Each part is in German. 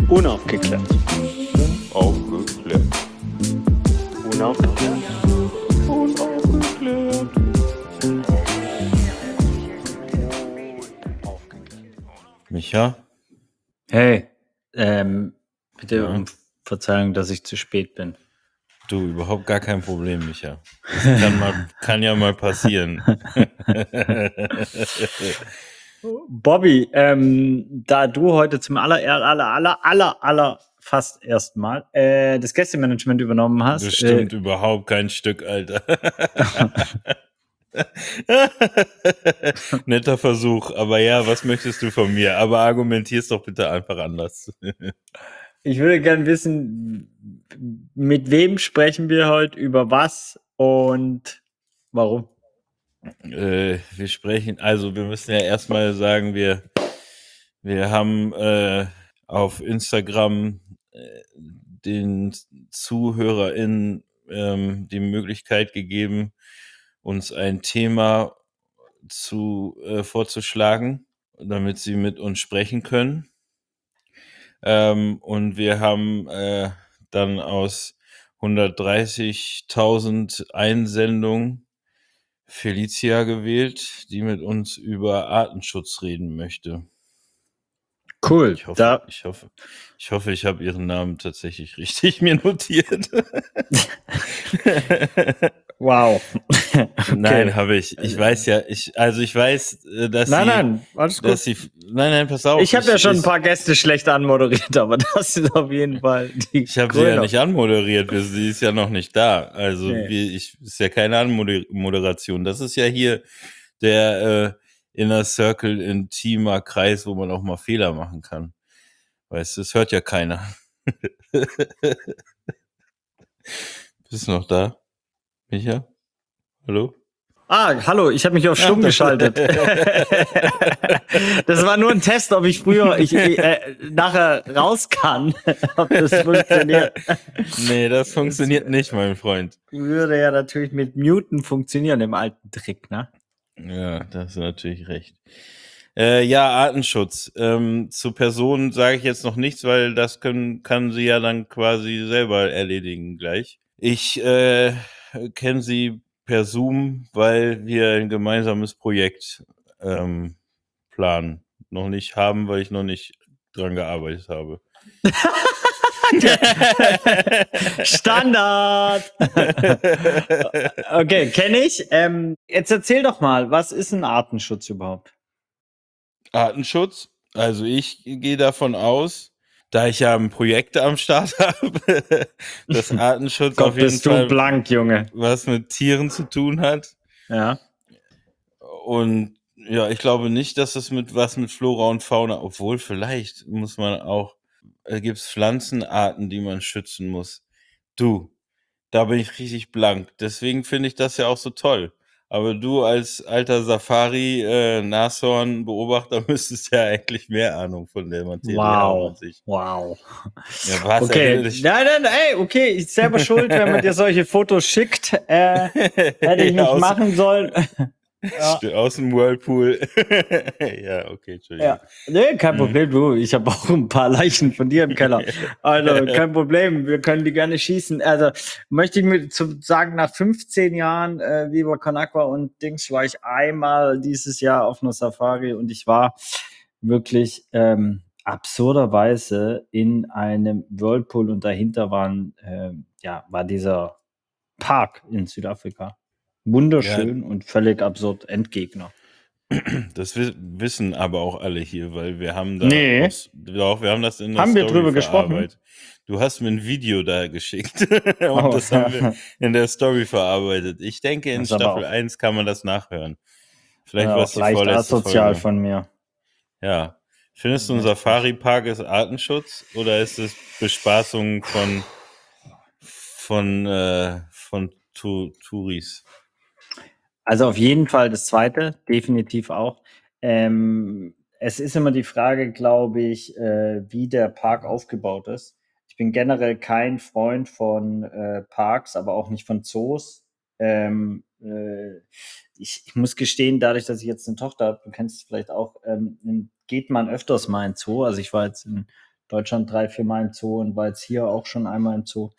Unaufgeklärt. Unaufgeklärt. Unaufgeklärt. Unaufgeklärt. Micha? Hey, bitte Ja? um Verzeihung, dass ich zu spät bin. Du, überhaupt gar kein Problem, Micha. Das kann ja mal passieren. Bobby, da du heute zum fast ersten Mal das Gästemanagement übernommen hast, Das stimmt überhaupt kein Stück, Alter. Netter Versuch, aber ja, was möchtest du von mir? Aber argumentier's doch bitte einfach anders. ich würde gerne wissen, mit wem sprechen wir heute, über was und warum? Wir müssen ja erstmal sagen, wir haben auf Instagram den ZuhörerInnen die Möglichkeit gegeben, uns ein Thema vorzuschlagen, damit sie mit uns sprechen können. Und wir haben dann aus 130.000 Einsendungen Felicia gewählt, die mit uns über Artenschutz reden möchte. Cool. Ich hoffe, ich habe ihren Namen tatsächlich richtig mir notiert. Wow. Okay. Nein, Okay. habe ich. Ich weiß, dass Nein, alles gut. Nein, pass auf. Ich habe ja schon ein paar Gäste schlecht anmoderiert, aber das ist auf jeden Fall die Ich habe sie ja nicht anmoderiert, sie ist ja noch nicht da. Also ist ja keine Anmoderation. Das ist ja hier der Inner Circle, intimer Kreis, wo man auch mal Fehler machen kann. Weißt du, es hört ja keiner. Bist du noch da, Micha? Hallo? Hallo, ich habe mich auf stumm geschaltet. Das war nur ein Test, ob ich nachher raus kann, ob das funktioniert. Nee, das funktioniert nicht, mein Freund. Würde ja natürlich mit Muten funktionieren im alten Trick, ne? Ja, da hast du natürlich recht. Ja, Artenschutz. Zu Personen sage ich jetzt noch nichts, weil das kann sie ja dann quasi selber erledigen gleich. Ich kenne sie per Zoom, weil wir ein gemeinsames Projekt planen. Noch nicht haben, weil ich noch nicht dran gearbeitet habe. Standard! Okay, kenne ich. Jetzt erzähl doch mal, was ist ein Artenschutz überhaupt? Artenschutz? Also ich gehe davon aus, da ich ja ein Projekt am Start habe, dass Artenschutz Gott, auf jeden bist du Fall blank, Junge. was mit Tieren zu tun hat. Ja. Und ja, ich glaube nicht, dass es mit Flora und Fauna, obwohl vielleicht muss man auch, gibt es Pflanzenarten, die man schützen muss. Du, da bin ich richtig blank. Deswegen finde ich das ja auch so toll. Aber du als alter Safari-Nashorn-Beobachter müsstest ja eigentlich mehr Ahnung von der Materie haben als ich. Wow. Ja, was? Okay. Nein, ey, okay, ich selber schuld, wenn man dir solche Fotos schickt. Hätte ich nicht machen sollen. Ja. Aus dem Whirlpool. Ja, okay, Entschuldigung. Ja. Nee, kein Problem, du. Ich habe auch ein paar Leichen von dir im Keller. Also, kein Problem, wir können die gerne schießen. Also, möchte ich mir sagen, nach 15 Jahren Viva Con Agua und Dings war ich einmal dieses Jahr auf einer Safari und ich war wirklich absurderweise in einem Whirlpool und dahinter war dieser Park in Südafrika. Wunderschön und völlig absurd. Endgegner. Das wissen aber auch alle hier, weil wir haben wir haben das in der Story drüber verarbeitet. Du hast mir ein Video da geschickt und das haben wir in der Story verarbeitet. Ich denke, in Staffel 1 kann man das nachhören. Vielleicht war es die vorletzte asozial Folge. von mir. Ja. Findest du, ein Safari-Park ist Artenschutz oder ist es Bespaßung von Touris? Also auf jeden Fall das Zweite, definitiv auch. Es ist immer die Frage, glaube ich, wie der Park aufgebaut ist. Ich bin generell kein Freund von Parks, aber auch nicht von Zoos. Ich muss gestehen, dadurch, dass ich jetzt eine Tochter habe, du kennst es vielleicht auch, geht man öfters mal in Zoo. Also ich war jetzt in Deutschland 3-4 Mal im Zoo und war jetzt hier auch schon einmal im Zoo.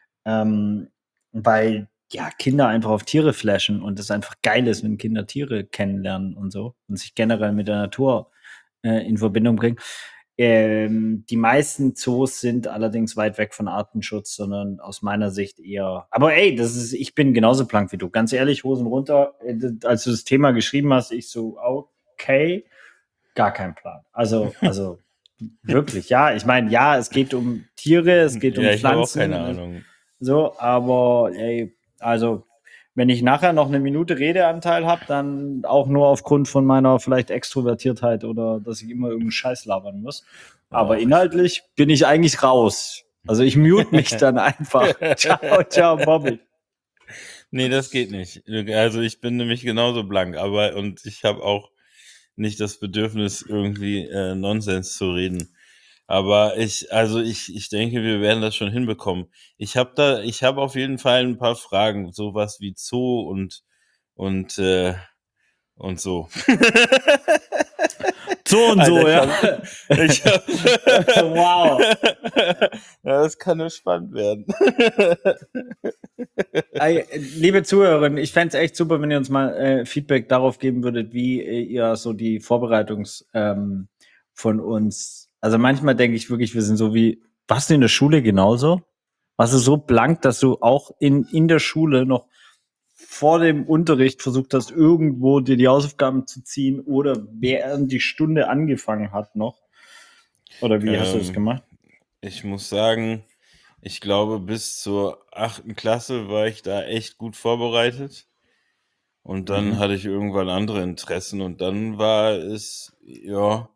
Weil ja Kinder einfach auf Tiere flashen und es einfach geil ist, wenn Kinder Tiere kennenlernen und so und sich generell mit der Natur in Verbindung bringen. Die meisten Zoos sind allerdings weit weg von Artenschutz, sondern aus meiner Sicht eher. Aber ey, ich bin genauso blank wie du. Ganz ehrlich, Hosen runter. Als du das Thema geschrieben hast, ich so, okay, gar kein Plan. Also wirklich, ja. Ich meine, ja, es geht um Tiere, es geht um Ja, ich habe auch Pflanzen. keine Ahnung. So, aber ey, also wenn ich nachher noch eine Minute Redeanteil habe, dann auch nur aufgrund von meiner vielleicht Extrovertiertheit oder dass ich immer irgendeinen Scheiß labern muss. Aber Och. inhaltlich bin ich eigentlich raus. Also ich mute mich dann einfach. Ciao, ciao, Bobby. Nee, das geht nicht. Also ich bin nämlich genauso blank, und ich habe auch nicht das Bedürfnis, irgendwie Nonsens zu reden. Aber ich denke, wir werden das schon hinbekommen. Ich habe auf jeden Fall ein paar Fragen, sowas wie Zoo und so. So und Alter, so, ja. Wow. Ja, das kann nur spannend werden. Ey, liebe Zuhörerinnen, ich fände es echt super, wenn ihr uns mal Feedback darauf geben würdet, wie ihr so die von uns. Also manchmal denke ich wirklich, wir sind so wie, warst du in der Schule genauso? Warst du so blank, dass du auch in der Schule noch vor dem Unterricht versucht hast, irgendwo dir die Hausaufgaben zu ziehen oder während die Stunde angefangen hat noch? Oder wie hast du das gemacht? Ich muss sagen, ich glaube, bis zur 8. Klasse war ich da echt gut vorbereitet. Und dann hatte ich irgendwann andere Interessen und dann war es, ja,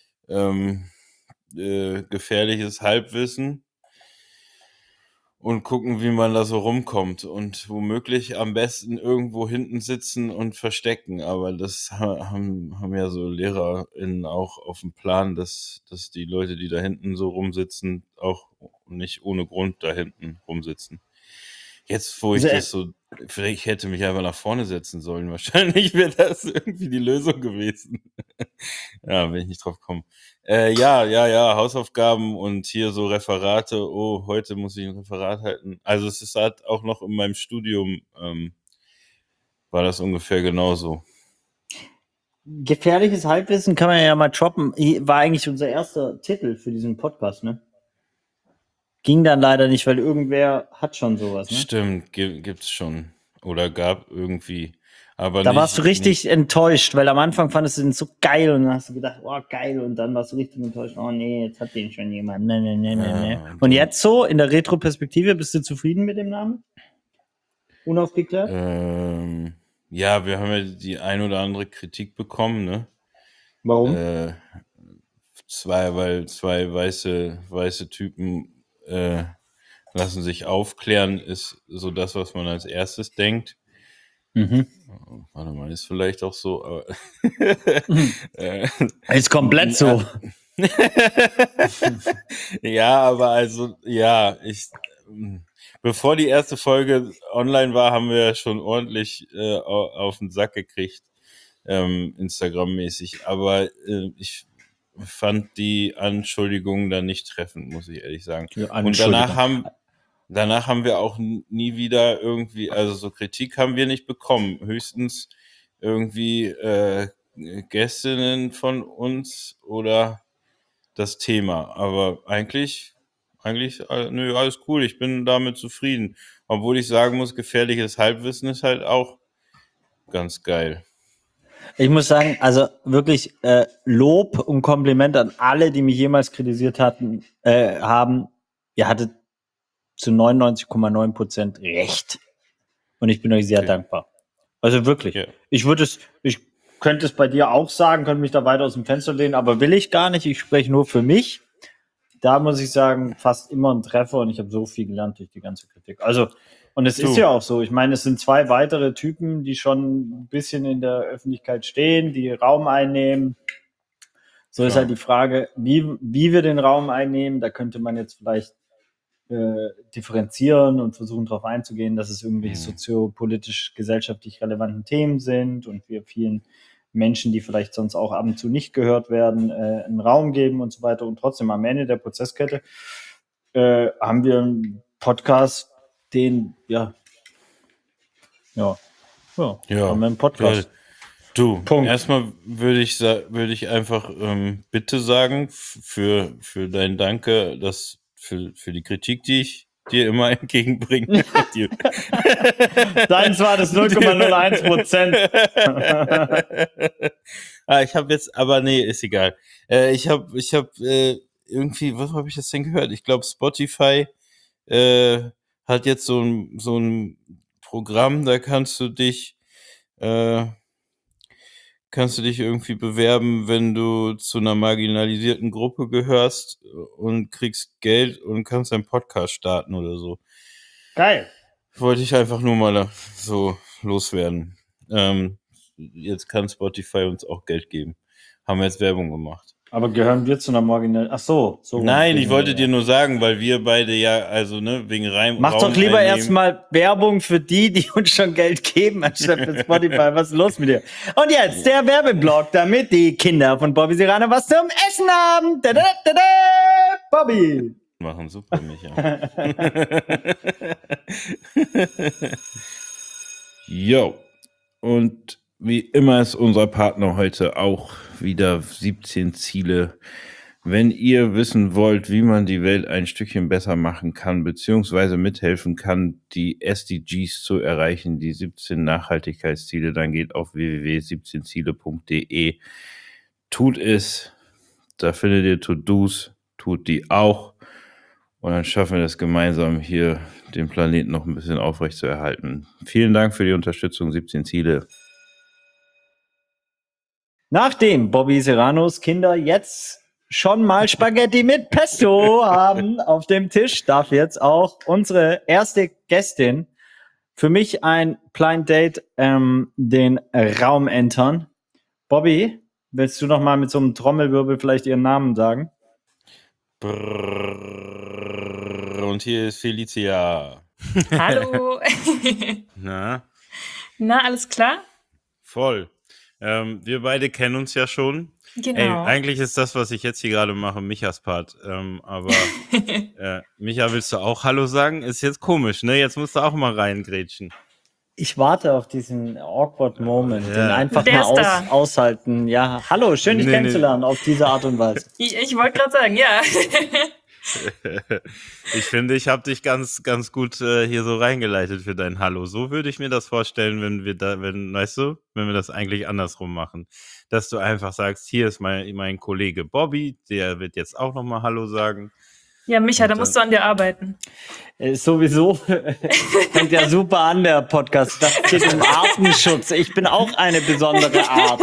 gefährliches Halbwissen und gucken, wie man da so rumkommt und womöglich am besten irgendwo hinten sitzen und verstecken. Aber das haben ja so LehrerInnen auch auf dem Plan, dass die Leute, die da hinten so rumsitzen, auch nicht ohne Grund da hinten rumsitzen. Jetzt, wo ich das so, vielleicht hätte mich einfach nach vorne setzen sollen. Wahrscheinlich wäre das irgendwie die Lösung gewesen. Ja, wenn ich nicht drauf komme. Ja, Hausaufgaben und hier so Referate. Oh, heute muss ich ein Referat halten. Also es ist halt auch noch in meinem Studium, war das ungefähr genauso. Gefährliches Halbwissen kann man ja mal droppen. War eigentlich unser erster Titel für diesen Podcast, ne? Ging dann leider nicht, weil irgendwer hat schon sowas, ne? Stimmt, gibt's schon. Oder gab irgendwie. Aber Da warst du nicht. richtig enttäuscht, weil am Anfang fandest du den so geil und dann hast du gedacht, oh geil, und dann warst du richtig enttäuscht, oh nee, jetzt hat den schon jemand. Nee. Und jetzt so, in der Retroperspektive, bist du zufrieden mit dem Namen? Unaufgeklärt? Ja, wir haben ja die ein oder andere Kritik bekommen, ne? Warum? Weil zwei weiße Typen lassen sich aufklären, ist so das, was man als erstes denkt. Warte mal, ist vielleicht auch so, aber Ist komplett so. Ja, aber also, ja, bevor die erste Folge online war, haben wir ja schon ordentlich auf den Sack gekriegt, Instagram-mäßig. Aber ich fand die Anschuldigungen dann nicht treffend, muss ich ehrlich sagen. Und danach haben wir auch nie wieder irgendwie, also so Kritik haben wir nicht bekommen. Höchstens irgendwie Gästinnen von uns oder das Thema. Aber eigentlich, nö, alles cool. Ich bin damit zufrieden. Obwohl ich sagen muss, gefährliches Halbwissen ist halt auch ganz geil. Ich muss sagen, also wirklich Lob und Kompliment an alle, die mich jemals kritisiert haben. Ihr hattet zu 99,9% recht. Und ich bin euch sehr dankbar. Also wirklich. Ja. Ich könnte es bei dir auch sagen, könnte mich da weiter aus dem Fenster lehnen, aber will ich gar nicht. Ich spreche nur für mich. Da muss ich sagen, fast immer ein Treffer und ich habe so viel gelernt durch die ganze Kritik. Also, und es ist ja auch so. Ich meine, es sind 2 weitere Typen, die schon ein bisschen in der Öffentlichkeit stehen, die Raum einnehmen. So ist halt die Frage, wie wir den Raum einnehmen. Da könnte man jetzt vielleicht differenzieren und versuchen darauf einzugehen, dass es irgendwelche soziopolitisch, gesellschaftlich relevanten Themen sind und wir vielen Menschen, die vielleicht sonst auch ab und zu nicht gehört werden, einen Raum geben und so weiter. Und trotzdem am Ende der Prozesskette haben wir einen Podcast, den, haben wir einen Podcast. Du, Punkt. erstmal würde ich einfach bitte sagen für dein Danke, für die Kritik, die ich dir immer entgegenbringe. Deins war das 0,01%. Ich habe jetzt, aber nee, ist egal. Ich habe irgendwie, was habe ich das denn gehört? Ich glaube, Spotify hat jetzt so ein Programm, da kannst du dich irgendwie bewerben, wenn du zu einer marginalisierten Gruppe gehörst und kriegst Geld und kannst einen Podcast starten oder so. Geil. Wollte ich einfach nur mal so loswerden. Jetzt kann Spotify uns auch Geld geben. Haben wir jetzt Werbung gemacht. Aber gehören wir zu einer marginalen... Ach so. Nein, ich wollte dir nur sagen, weil wir beide ja, also ne, wegen Reim. Mach doch lieber erstmal Werbung für die uns schon Geld geben, anstatt für Spotify. Was ist los mit dir? Und jetzt der Werbeblock, damit die Kinder von Bobby Serrano was zum Essen haben. Da, da, da, da, Bobby! Machen super, Micha. Jo. Und wie immer ist unser Partner heute auch wieder 17 Ziele. Wenn ihr wissen wollt, wie man die Welt ein Stückchen besser machen kann, beziehungsweise mithelfen kann, die SDGs zu erreichen, die 17 Nachhaltigkeitsziele, dann geht auf www.17ziele.de. Tut es. Da findet ihr To-Dos. Tut die auch. Und dann schaffen wir das gemeinsam, hier den Planeten noch ein bisschen aufrecht zu erhalten. Vielen Dank für die Unterstützung, 17 Ziele. Nachdem Bobby Serranos Kinder jetzt schon mal Spaghetti mit Pesto haben auf dem Tisch, darf jetzt auch unsere erste Gästin, für mich ein Blind Date, den Raum entern. Bobby, willst du noch mal mit so einem Trommelwirbel vielleicht ihren Namen sagen? Und hier ist Felicia. Hallo. Na, alles klar? voll. Wir beide kennen uns ja schon. Genau. Ey, eigentlich ist das, was ich jetzt hier gerade mache, Michas Part. Aber Micha, willst du auch Hallo sagen? Ist jetzt komisch, ne? Jetzt musst du auch mal reingrätschen. Ich warte auf diesen awkward Moment, Ja. den einfach Der mal ist da. aushalten. Ja, hallo, schön dich kennenzulernen auf diese Art und Weise. Ich wollte gerade sagen, ja. Ich finde, ich habe dich ganz, ganz gut hier so reingeleitet für dein Hallo. So würde ich mir das vorstellen, wenn wir das eigentlich andersrum machen. Dass du einfach sagst, hier ist mein Kollege Bobby, der wird jetzt auch nochmal Hallo sagen. Ja, Micha, da musst du an dir arbeiten. Sowieso fängt ja super an, der Podcast. Das geht um Artenschutz. Ich bin auch eine besondere Art.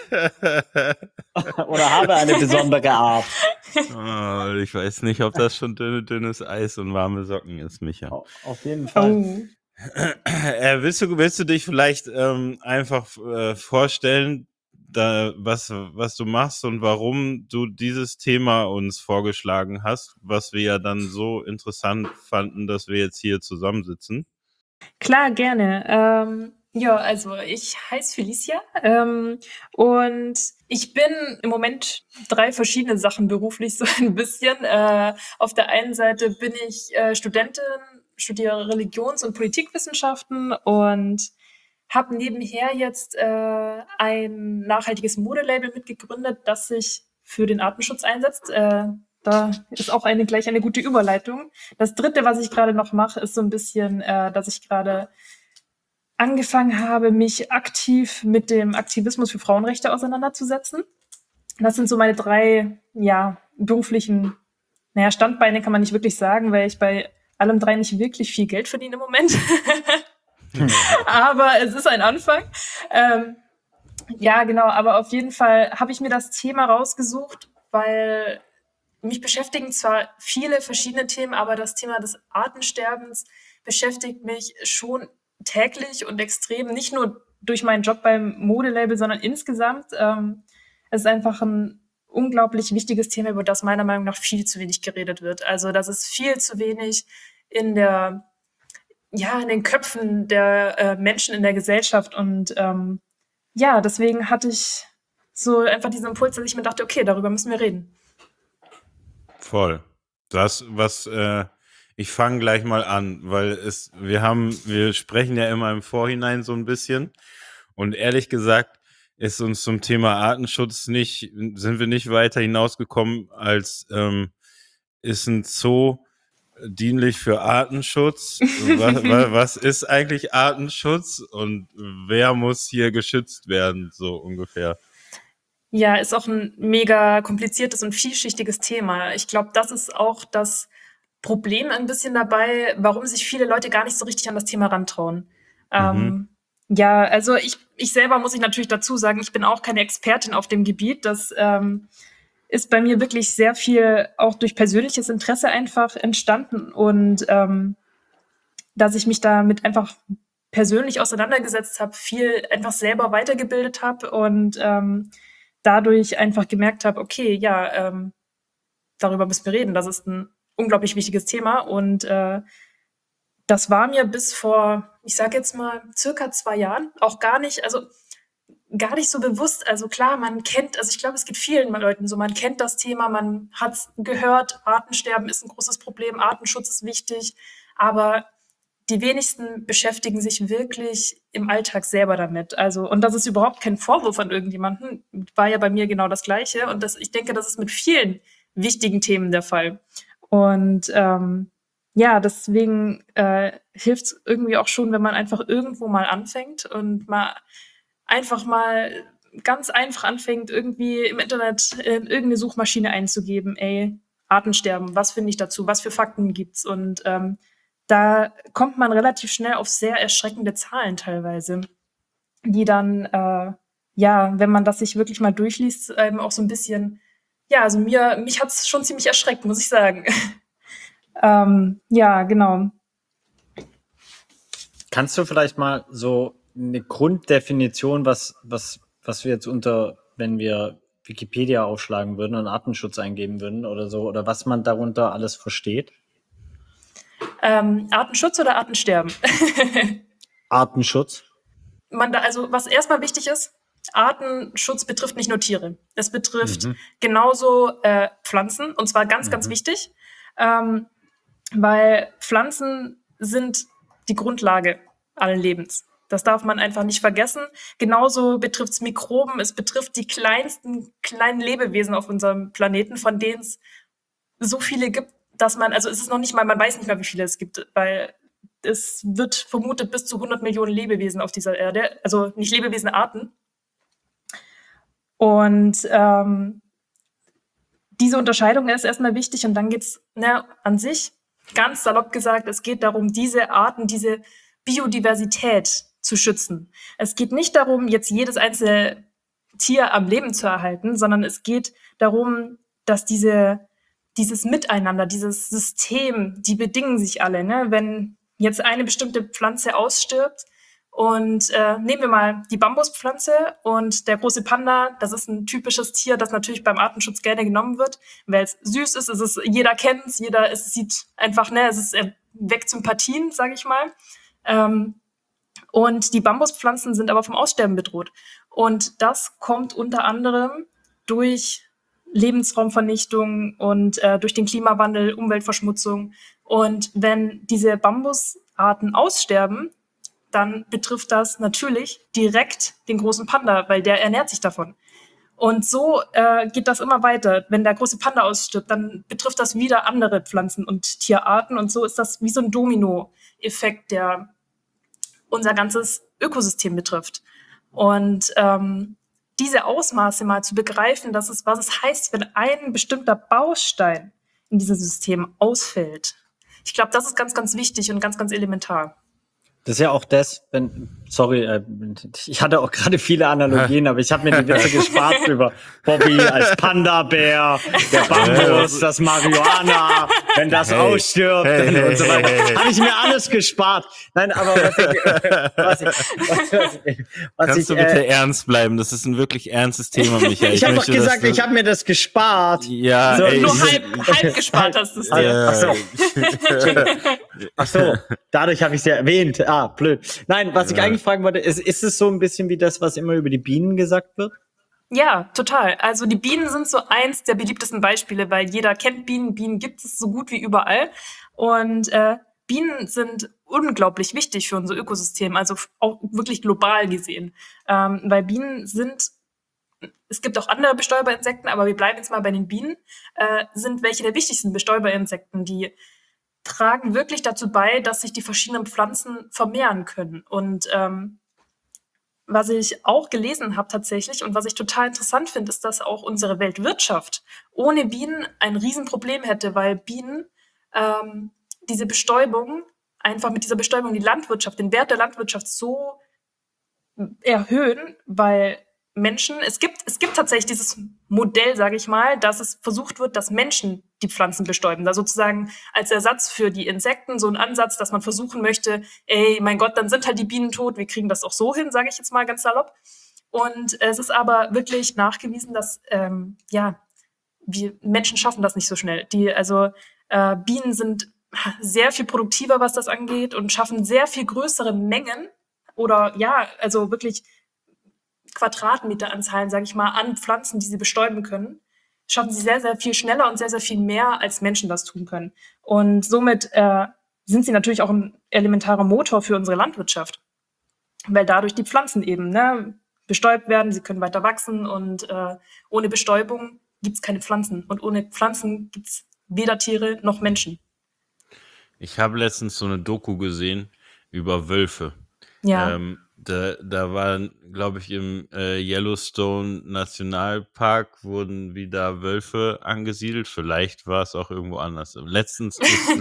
Oder habe eine besondere Art. Oh, ich weiß nicht, ob das schon dünnes Eis und warme Socken ist, Micha. Auf jeden Fall. Oh. Willst du dich vielleicht einfach vorstellen, was du machst und warum du dieses Thema uns vorgeschlagen hast, was wir ja dann so interessant fanden, dass wir jetzt hier zusammensitzen? Klar, gerne. Ja, also ich heiße Felicia und ich bin im Moment 3 verschiedene Sachen beruflich so ein bisschen. Auf der einen Seite bin ich Studentin, studiere Religions- und Politikwissenschaften und habe nebenher jetzt ein nachhaltiges Modelabel mitgegründet, das sich für den Artenschutz einsetzt. Da ist auch gleich eine gute Überleitung. Das Dritte, was ich gerade noch mache, ist so ein bisschen, dass ich gerade angefangen habe, mich aktiv mit dem Aktivismus für Frauenrechte auseinanderzusetzen. Das sind so meine 3 beruflichen Standbeine, kann man nicht wirklich sagen, weil ich bei allem 3 nicht wirklich viel Geld verdiene im Moment. Aber es ist ein Anfang. Ja, genau, aber auf jeden Fall habe ich mir das Thema rausgesucht, weil mich beschäftigen zwar viele verschiedene Themen, aber das Thema des Artensterbens beschäftigt mich schon täglich und extrem, nicht nur durch meinen Job beim Modelabel, sondern insgesamt. Es ist einfach ein unglaublich wichtiges Thema, über das meiner Meinung nach viel zu wenig geredet wird. Also das ist viel zu wenig in den Köpfen der Menschen in der Gesellschaft und ja, deswegen hatte ich so einfach diesen Impuls, dass ich mir dachte, okay, darüber müssen wir reden. Voll. Ich fange gleich mal an, weil wir sprechen ja immer im Vorhinein so ein bisschen und ehrlich gesagt ist uns zum Thema Artenschutz sind wir nicht weiter hinausgekommen als ist ein Zoo dienlich für Artenschutz? Was ist eigentlich Artenschutz und wer muss hier geschützt werden, so ungefähr? Ja, ist auch ein mega kompliziertes und vielschichtiges Thema. Ich glaube, das ist auch das Problem ein bisschen dabei, warum sich viele Leute gar nicht so richtig an das Thema rantrauen. Ja, also ich selber muss ich natürlich dazu sagen, ich bin auch keine Expertin auf dem Gebiet. Das ist bei mir wirklich sehr viel auch durch persönliches Interesse einfach entstanden und dass ich mich damit einfach persönlich auseinandergesetzt habe, viel einfach selber weitergebildet habe und dadurch einfach gemerkt habe, okay, ja, darüber müssen wir reden. Das ist ein unglaublich wichtiges Thema und das war mir bis vor, ich sage jetzt mal, circa 2 Jahren auch gar nicht so bewusst. Also klar, ich glaube, es geht vielen Leuten so, man kennt das Thema, man hat es gehört, Artensterben ist ein großes Problem, Artenschutz ist wichtig, aber die wenigsten beschäftigen sich wirklich im Alltag selber damit. Also, und das ist überhaupt kein Vorwurf an irgendjemanden, war ja bei mir genau das Gleiche. Und ich denke, das ist mit vielen wichtigen Themen der Fall. Und ja, deswegen hilft es irgendwie auch schon, wenn man einfach irgendwo mal anfängt und einfach mal ganz einfach anfängt, irgendwie im Internet in irgendeine Suchmaschine einzugeben, Artensterben, was finde ich dazu, was für Fakten gibt's? Und da kommt man relativ schnell auf sehr erschreckende Zahlen teilweise, die dann, ja, wenn man das sich wirklich mal durchliest, auch so ein bisschen, ja, also mich hat's schon ziemlich erschreckt, muss ich sagen. Ja, genau. Kannst du vielleicht mal so eine Grunddefinition, was wir jetzt wenn wir Wikipedia aufschlagen würden und Artenschutz eingeben würden oder so, oder was man darunter alles versteht? Artenschutz oder Artensterben? Artenschutz. Also was erstmal wichtig ist, Artenschutz betrifft nicht nur Tiere. Es betrifft genauso Pflanzen, und zwar ganz, ganz wichtig, weil Pflanzen sind die Grundlage allen Lebens. Das darf man einfach nicht vergessen. Genauso betrifft es Mikroben, es betrifft die kleinsten kleinen Lebewesen auf unserem Planeten, von denen es so viele gibt, dass man weiß nicht mal, wie viele es gibt, weil es wird vermutet bis zu 100 Millionen Lebewesen auf dieser Erde, also nicht Lebewesen, Arten. Und diese Unterscheidung ist erstmal wichtig und dann geht's an sich, ganz salopp gesagt, es geht darum, diese Arten, diese Biodiversität zu schützen. Es geht nicht darum, jetzt jedes einzelne Tier am Leben zu erhalten, sondern es geht darum, dass dieses Miteinander, dieses System, die bedingen sich alle. Ne? Wenn jetzt eine bestimmte Pflanze ausstirbt und nehmen wir mal die Bambuspflanze und der große Panda, das ist ein typisches Tier, das natürlich beim Artenschutz gerne genommen wird, weil es süß ist, jeder kennt es, es sieht einfach, es weckt Sympathien, sage ich mal. Und die Bambuspflanzen sind aber vom Aussterben bedroht. Und das kommt unter anderem durch Lebensraumvernichtung und durch den Klimawandel, Umweltverschmutzung. Und wenn diese Bambusarten aussterben, dann betrifft das natürlich direkt den großen Panda, weil der ernährt sich davon. Und so geht das immer weiter. Wenn der große Panda ausstirbt, dann betrifft das wieder andere Pflanzen- und Tierarten. Und so ist das wie so ein Domino-Effekt, der unser ganzes Ökosystem betrifft. Und diese Ausmaße mal zu begreifen, was es heißt, wenn ein bestimmter Baustein in diesem System ausfällt. Ich glaube, das ist ganz, ganz wichtig und ganz, ganz elementar. Das ist ja auch ich hatte auch gerade viele Analogien, aber ich habe mir die Witze gespart über Bobby als Panda-Bär, der Bambus, das Marihuana wenn das Hey. ausstirbt Hey, und so weiter. hey. Habe ich mir alles gespart. Nein, aber was Kannst ich du bitte ernst bleiben? Das ist ein wirklich ernstes Thema, Michael. ich habe doch möchte, dass gesagt, du- ich habe mir das gespart. Ja, So, ey, Nur ich- halb gespart hast du es dir. Ach so. Ach so, dadurch habe ich es ja erwähnt. Ah, blöd. Nein, was ich Ja. eigentlich fragen wollte, ist es so ein bisschen wie das, was immer über die Bienen gesagt wird? Ja, total. Also die Bienen sind so eins der beliebtesten Beispiele, weil jeder kennt Bienen. Bienen gibt es so gut wie überall. Und Bienen sind unglaublich wichtig für unser Ökosystem, also auch wirklich global gesehen. Weil Bienen es gibt auch andere Bestäuberinsekten, aber wir bleiben jetzt mal bei den Bienen, sind welche der wichtigsten Bestäuberinsekten. Die tragen wirklich dazu bei, dass sich die verschiedenen Pflanzen vermehren können. Und was ich auch gelesen habe tatsächlich und was ich total interessant finde, ist, dass auch unsere Weltwirtschaft ohne Bienen ein Riesenproblem hätte, weil Bienen diese Bestäubung, einfach mit dieser Bestäubung die Landwirtschaft, den Wert der Landwirtschaft so erhöhen, weil es gibt tatsächlich dieses Modell, sage ich mal, dass es versucht wird, dass Menschen die Pflanzen bestäuben. Da sozusagen als Ersatz für die Insekten so ein Ansatz, dass man versuchen möchte, ey, mein Gott, dann sind halt die Bienen tot, wir kriegen das auch so hin, sage ich jetzt mal ganz salopp. Und es ist aber wirklich nachgewiesen, dass wir Menschen schaffen das nicht so schnell. Bienen sind sehr viel produktiver, was das angeht und schaffen sehr viel größere Mengen oder also wirklich Quadratmeteranzahlen, sage ich mal, an Pflanzen, die sie bestäuben können, schaffen sie sehr, sehr viel schneller und sehr, sehr viel mehr, als Menschen das tun können. Und somit sind sie natürlich auch ein elementarer Motor für unsere Landwirtschaft, weil dadurch die Pflanzen eben bestäubt werden, sie können weiter wachsen und ohne Bestäubung gibt es keine Pflanzen und ohne Pflanzen gibt es weder Tiere noch Menschen. Ich habe letztens so eine Doku gesehen über Wölfe. Ja. Da waren, glaube ich, im Yellowstone Nationalpark wurden wieder Wölfe angesiedelt. Vielleicht war es auch irgendwo anders. Letztens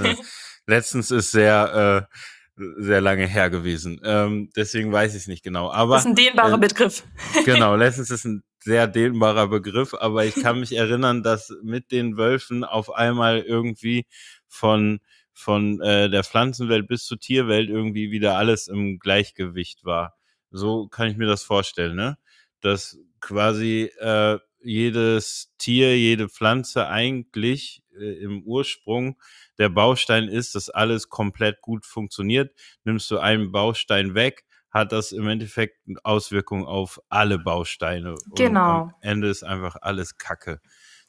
ist sehr lange her gewesen. Deswegen weiß ich es nicht genau. Aber Das ist ein dehnbarer Begriff. genau, letztens ist ein sehr dehnbarer Begriff, aber ich kann mich erinnern, dass mit den Wölfen auf einmal irgendwie von der Pflanzenwelt bis zur Tierwelt irgendwie wieder alles im Gleichgewicht war. So kann ich mir das vorstellen, ne? Dass quasi jedes Tier, jede Pflanze eigentlich im Ursprung der Baustein ist, dass alles komplett gut funktioniert. Nimmst du einen Baustein weg, hat das im Endeffekt Auswirkungen auf alle Bausteine. Genau. Und am Ende ist einfach alles Kacke.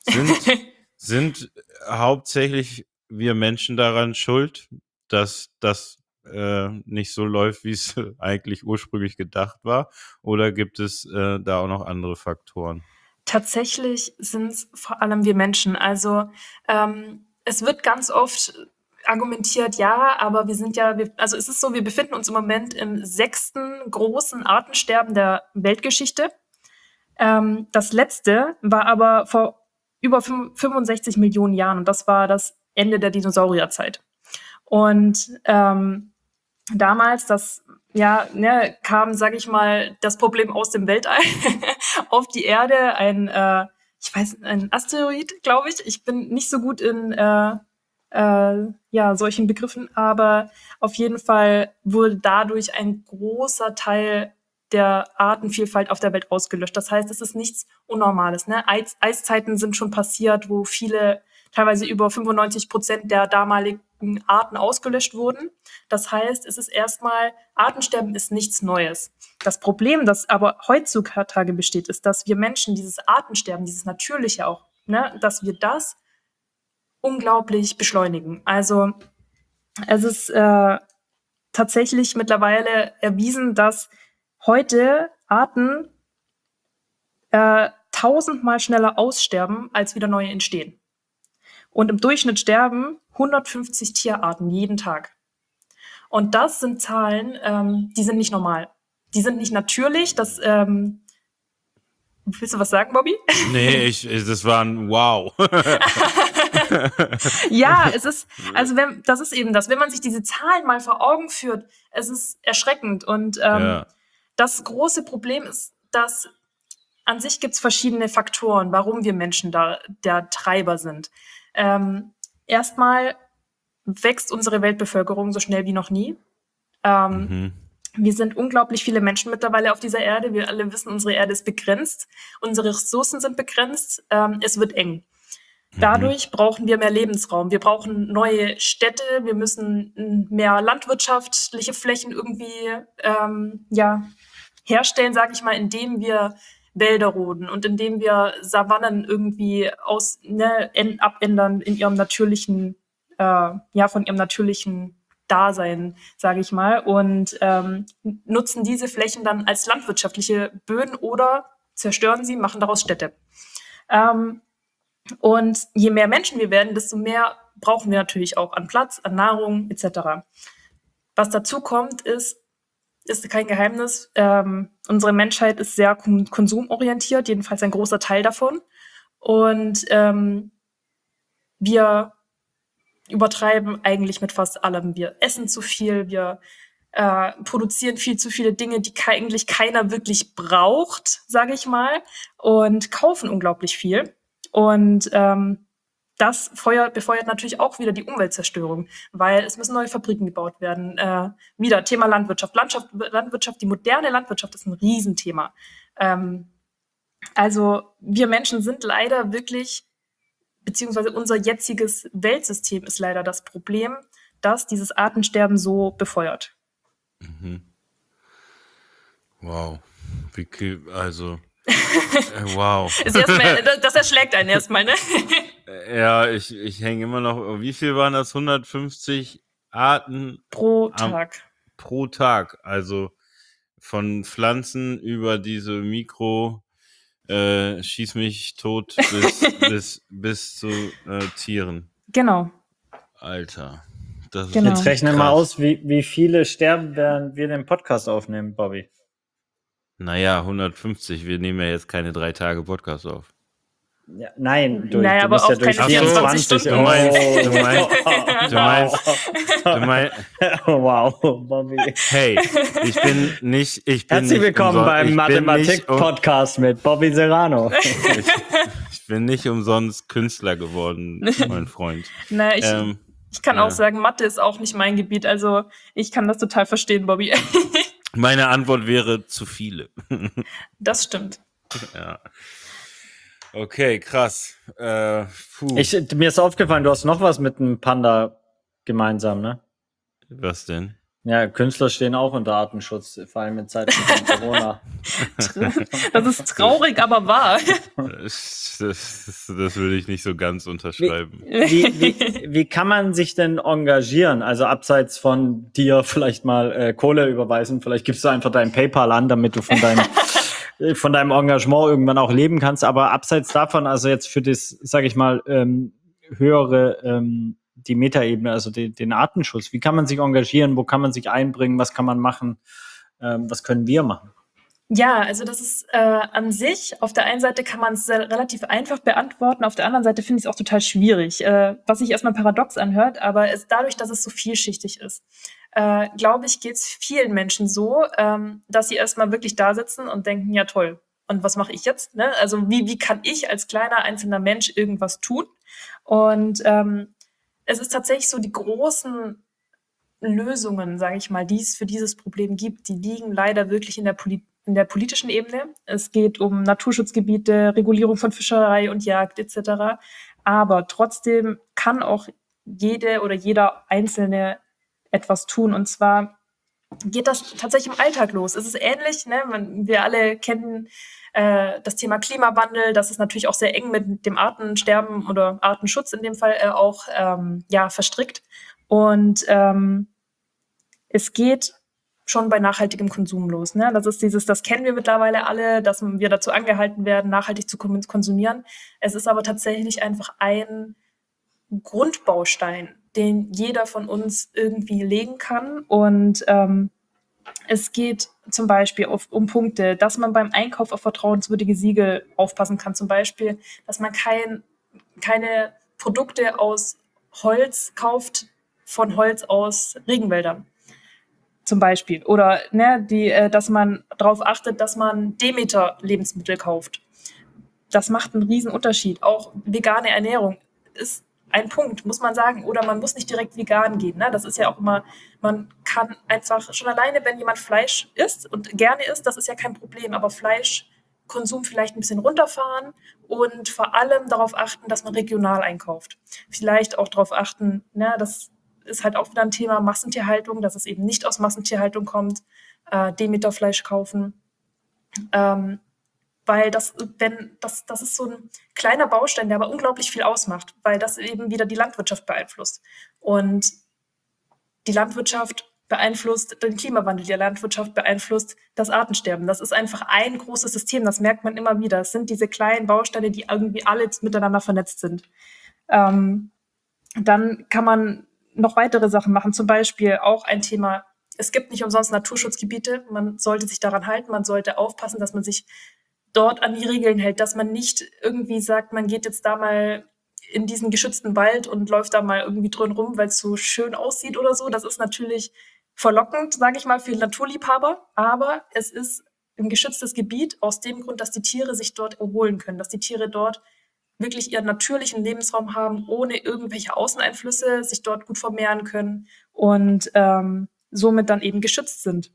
Sind hauptsächlich wir Menschen daran schuld, dass das nicht so läuft, wie es eigentlich ursprünglich gedacht war? Oder gibt es da auch noch andere Faktoren? Tatsächlich sind es vor allem wir Menschen. Also es wird ganz oft argumentiert, ja, aber es ist so, wir befinden uns im Moment im 6. großen Artensterben der Weltgeschichte. Das letzte war aber vor über 65 Millionen Jahren und das war das Ende der Dinosaurierzeit. Und damals, kam, sage ich mal, das Problem aus dem Weltall auf die Erde, ein Asteroid, glaube ich. Ich bin nicht so gut in solchen Begriffen, aber auf jeden Fall wurde dadurch ein großer Teil der Artenvielfalt auf der Welt ausgelöscht. Das heißt, es ist nichts Unnormales. Ne? Eiszeiten sind schon passiert, wo teilweise über 95% der damaligen Arten ausgelöscht wurden. Das heißt, Artensterben ist nichts Neues. Das Problem, das aber heutzutage besteht, ist, dass wir Menschen dieses Artensterben, dieses Natürliche auch, dass wir das unglaublich beschleunigen. Also es ist tatsächlich mittlerweile erwiesen, dass heute Arten 1000-mal schneller aussterben, als wieder neue entstehen. Und im Durchschnitt sterben 150 Tierarten jeden Tag. Und das sind Zahlen, die sind nicht normal. Die sind nicht natürlich. Willst du was sagen, Bobby? Nee, das war ein Wow. Ja, das ist eben das. Wenn man sich diese Zahlen mal vor Augen führt, es ist erschreckend. Und das große Problem ist, dass an sich gibt es verschiedene Faktoren, warum wir Menschen da der Treiber sind. erstmal wächst unsere Weltbevölkerung so schnell wie noch nie. Wir sind unglaublich viele Menschen mittlerweile auf dieser Erde. Wir alle wissen, unsere Erde ist begrenzt. Unsere Ressourcen sind begrenzt. Es wird eng. Dadurch brauchen wir mehr Lebensraum. Wir brauchen neue Städte. Wir müssen mehr landwirtschaftliche Flächen irgendwie herstellen, sage ich mal, indem wir Wälder roden und indem wir Savannen irgendwie abändern in ihrem natürlichen, von ihrem natürlichen Dasein, sage ich mal, und nutzen diese Flächen dann als landwirtschaftliche Böden oder zerstören sie, machen daraus Städte. Und je mehr Menschen wir werden, desto mehr brauchen wir natürlich auch an Platz, an Nahrung etc. Was dazu kommt, ist kein Geheimnis, unsere Menschheit ist sehr konsumorientiert, jedenfalls ein großer Teil davon. Und wir übertreiben eigentlich mit fast allem. Wir essen zu viel, wir produzieren viel zu viele Dinge, die eigentlich keiner wirklich braucht, sage ich mal, und kaufen unglaublich viel. Und das befeuert natürlich auch wieder die Umweltzerstörung, weil es müssen neue Fabriken gebaut werden. Wieder Thema Landwirtschaft. Die moderne Landwirtschaft ist ein Riesenthema. Also wir Menschen sind leider wirklich, beziehungsweise unser jetziges Weltsystem ist leider das Problem, das dieses Artensterben so befeuert. Wow. Wow. Das erschlägt einen erstmal, ne? Ja, ich hänge immer noch. Wie viel waren das? 150 Arten pro Tag. Pro Tag. Also von Pflanzen über diese schieß mich tot bis zu Tieren. Genau. Alter. Jetzt rechne mal aus, wie viele sterben, während wir den Podcast aufnehmen, Bobby. Naja, 150. Wir nehmen ja jetzt keine 3 Tage Podcast auf. Ja, nein, du musst ja durch 24 Stunden. Du meinst. Wow, Bobby. Hey, ich bin nicht. Herzlich willkommen beim Mathematik-Podcast mit Bobby Serrano. Ich bin nicht umsonst Künstler geworden, mein Freund. Na, ich kann auch sagen, Mathe ist auch nicht mein Gebiet. Also ich kann das total verstehen, Bobby. Meine Antwort wäre zu viele. Das stimmt. Ja. Okay, krass. Mir ist aufgefallen, du hast noch was mit einem Panda gemeinsam, ne? Was denn? Ja, Künstler stehen auch unter Artenschutz, vor allem in Zeiten von Corona. Das ist traurig, aber wahr. Das würde ich nicht so ganz unterschreiben. Wie kann man sich denn engagieren? Also abseits von dir vielleicht mal Kohle überweisen, vielleicht gibst du einfach dein PayPal an, damit du von deinem Engagement irgendwann auch leben kannst. Aber abseits davon, also jetzt für das, sage ich mal, höhere die Metaebene, also den Artenschutz. Wie kann man sich engagieren? Wo kann man sich einbringen? Was kann man machen? Was können wir machen? Ja, also das ist an sich, auf der einen Seite kann man es relativ einfach beantworten, auf der anderen Seite finde ich es auch total schwierig, was sich erstmal paradox anhört, aber dadurch, dass es so vielschichtig ist, glaube ich, geht es vielen Menschen so, dass sie erstmal wirklich da sitzen und denken, ja toll, und was mache ich jetzt? Ne? Also wie kann ich als kleiner einzelner Mensch irgendwas tun? Und es ist tatsächlich so, die großen Lösungen, sage ich mal, die es für dieses Problem gibt, die liegen leider wirklich in der politischen Ebene. Es geht um Naturschutzgebiete, Regulierung von Fischerei und Jagd etc. Aber trotzdem kann auch jede oder jeder Einzelne etwas tun. Und zwar geht das tatsächlich im Alltag los. Es ist ähnlich, ne? Wir alle kennen das Thema Klimawandel, das ist natürlich auch sehr eng mit dem Artensterben oder Artenschutz in dem Fall auch verstrickt. Und es geht schon bei nachhaltigem Konsum los. Ne? Das ist das kennen wir mittlerweile alle, dass wir dazu angehalten werden, nachhaltig zu konsumieren. Es ist aber tatsächlich einfach ein Grundbaustein, den jeder von uns irgendwie legen kann. Und es geht zum Beispiel um Punkte, dass man beim Einkauf auf vertrauenswürdige Siegel aufpassen kann. Zum Beispiel, dass man keine Produkte aus Holz kauft, von Holz aus Regenwäldern. Zum Beispiel. Oder dass man darauf achtet, dass man Demeter-Lebensmittel kauft. Das macht einen riesen Unterschied. Auch vegane Ernährung ist ein Punkt, muss man sagen. Oder man muss nicht direkt vegan gehen. Ne? Das ist ja auch immer, man kann einfach, schon alleine, wenn jemand Fleisch isst und gerne isst, das ist ja kein Problem. Aber Fleischkonsum vielleicht ein bisschen runterfahren und vor allem darauf achten, dass man regional einkauft. Vielleicht auch darauf achten, ne, das ist halt auch wieder ein Thema Massentierhaltung, dass es eben nicht aus Massentierhaltung kommt, Demeterfleisch kaufen. Weil das ist so ein kleiner Baustein, der aber unglaublich viel ausmacht, weil das eben wieder die Landwirtschaft beeinflusst. Und die Landwirtschaft beeinflusst den Klimawandel, die Landwirtschaft beeinflusst das Artensterben. Das ist einfach ein großes System, das merkt man immer wieder. Es sind diese kleinen Bausteine, die irgendwie alle miteinander vernetzt sind. Dann kann man noch weitere Sachen machen, zum Beispiel auch ein Thema, es gibt nicht umsonst Naturschutzgebiete, man sollte sich daran halten, man sollte aufpassen, dass man sich dort an die Regeln hält, dass man nicht irgendwie sagt, man geht jetzt da mal in diesen geschützten Wald und läuft da mal irgendwie drin rum, weil es so schön aussieht oder so. Das ist natürlich verlockend, sage ich mal, für Naturliebhaber, aber es ist ein geschütztes Gebiet aus dem Grund, dass die Tiere sich dort erholen können, dass die Tiere dort wirklich ihren natürlichen Lebensraum haben, ohne irgendwelche Außeneinflüsse, sich dort gut vermehren können und somit dann eben geschützt sind.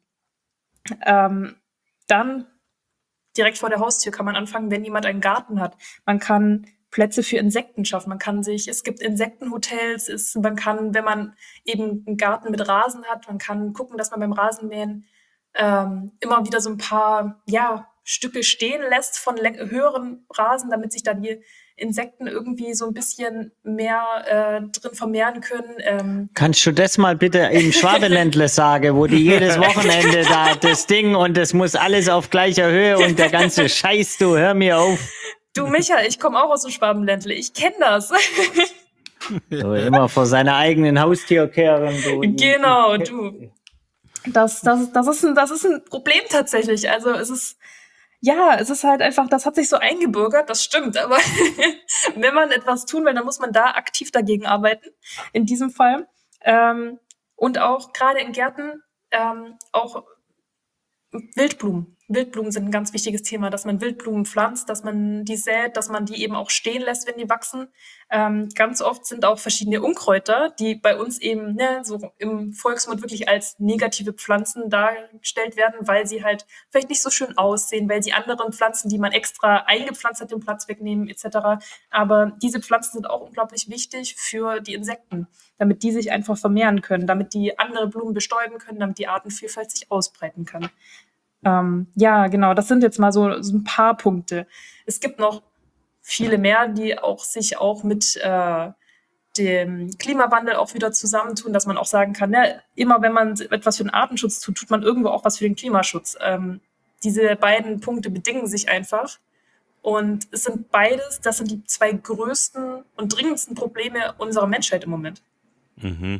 Dann direkt vor der Haustür kann man anfangen, wenn jemand einen Garten hat. Man kann Plätze für Insekten schaffen. Es gibt Insektenhotels, man kann, wenn man eben einen Garten mit Rasen hat, man kann gucken, dass man beim Rasenmähen immer wieder so ein paar Stücke stehen lässt von höheren Rasen, damit sich da die Insekten irgendwie so ein bisschen mehr drin vermehren können. Kannst du das mal bitte im Schwabeländle sagen, wo die jedes Wochenende da das Ding und das muss alles auf gleicher Höhe und der ganze Scheiß, du, hör mir auf. Du, Micha, ich komme auch aus dem Schwabenländle, ich kenne das. So, immer vor seiner eigenen Haustür kehren. Du. Genau, du. Das ist ein Problem tatsächlich. Also es ist halt einfach, das hat sich so eingebürgert, das stimmt. Aber wenn man etwas tun will, dann muss man da aktiv dagegen arbeiten, in diesem Fall. Und auch gerade in Gärten, auch Wildblumen. Wildblumen sind ein ganz wichtiges Thema, dass man Wildblumen pflanzt, dass man die sät, dass man die eben auch stehen lässt, wenn die wachsen. Ganz oft sind auch verschiedene Unkräuter, die bei uns eben so im Volksmund wirklich als negative Pflanzen dargestellt werden, weil sie halt vielleicht nicht so schön aussehen, weil sie anderen Pflanzen, die man extra eingepflanzt hat, den Platz wegnehmen etc. Aber diese Pflanzen sind auch unglaublich wichtig für die Insekten, damit die sich einfach vermehren können, damit die andere Blumen bestäuben können, damit die Artenvielfalt sich ausbreiten kann. Genau, das sind jetzt mal so ein paar Punkte. Es gibt noch viele mehr, die sich auch mit dem Klimawandel auch wieder zusammentun, dass man auch sagen kann, immer wenn man etwas für den Artenschutz tut, tut man irgendwo auch was für den Klimaschutz. Diese beiden Punkte bedingen sich einfach. Und es sind das sind die zwei größten und dringendsten Probleme unserer Menschheit im Moment. Mhm.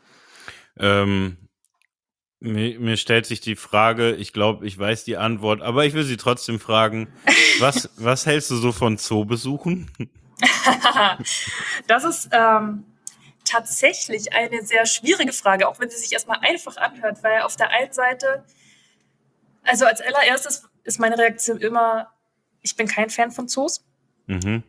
Mir stellt sich die Frage, ich glaube, ich weiß die Antwort, aber ich will sie trotzdem fragen. Was hältst du so von Zoobesuchen? Das ist tatsächlich eine sehr schwierige Frage, auch wenn sie sich erstmal einfach anhört, weil auf der einen Seite, also als allererstes ist meine Reaktion immer, ich bin kein Fan von Zoos. Mhm.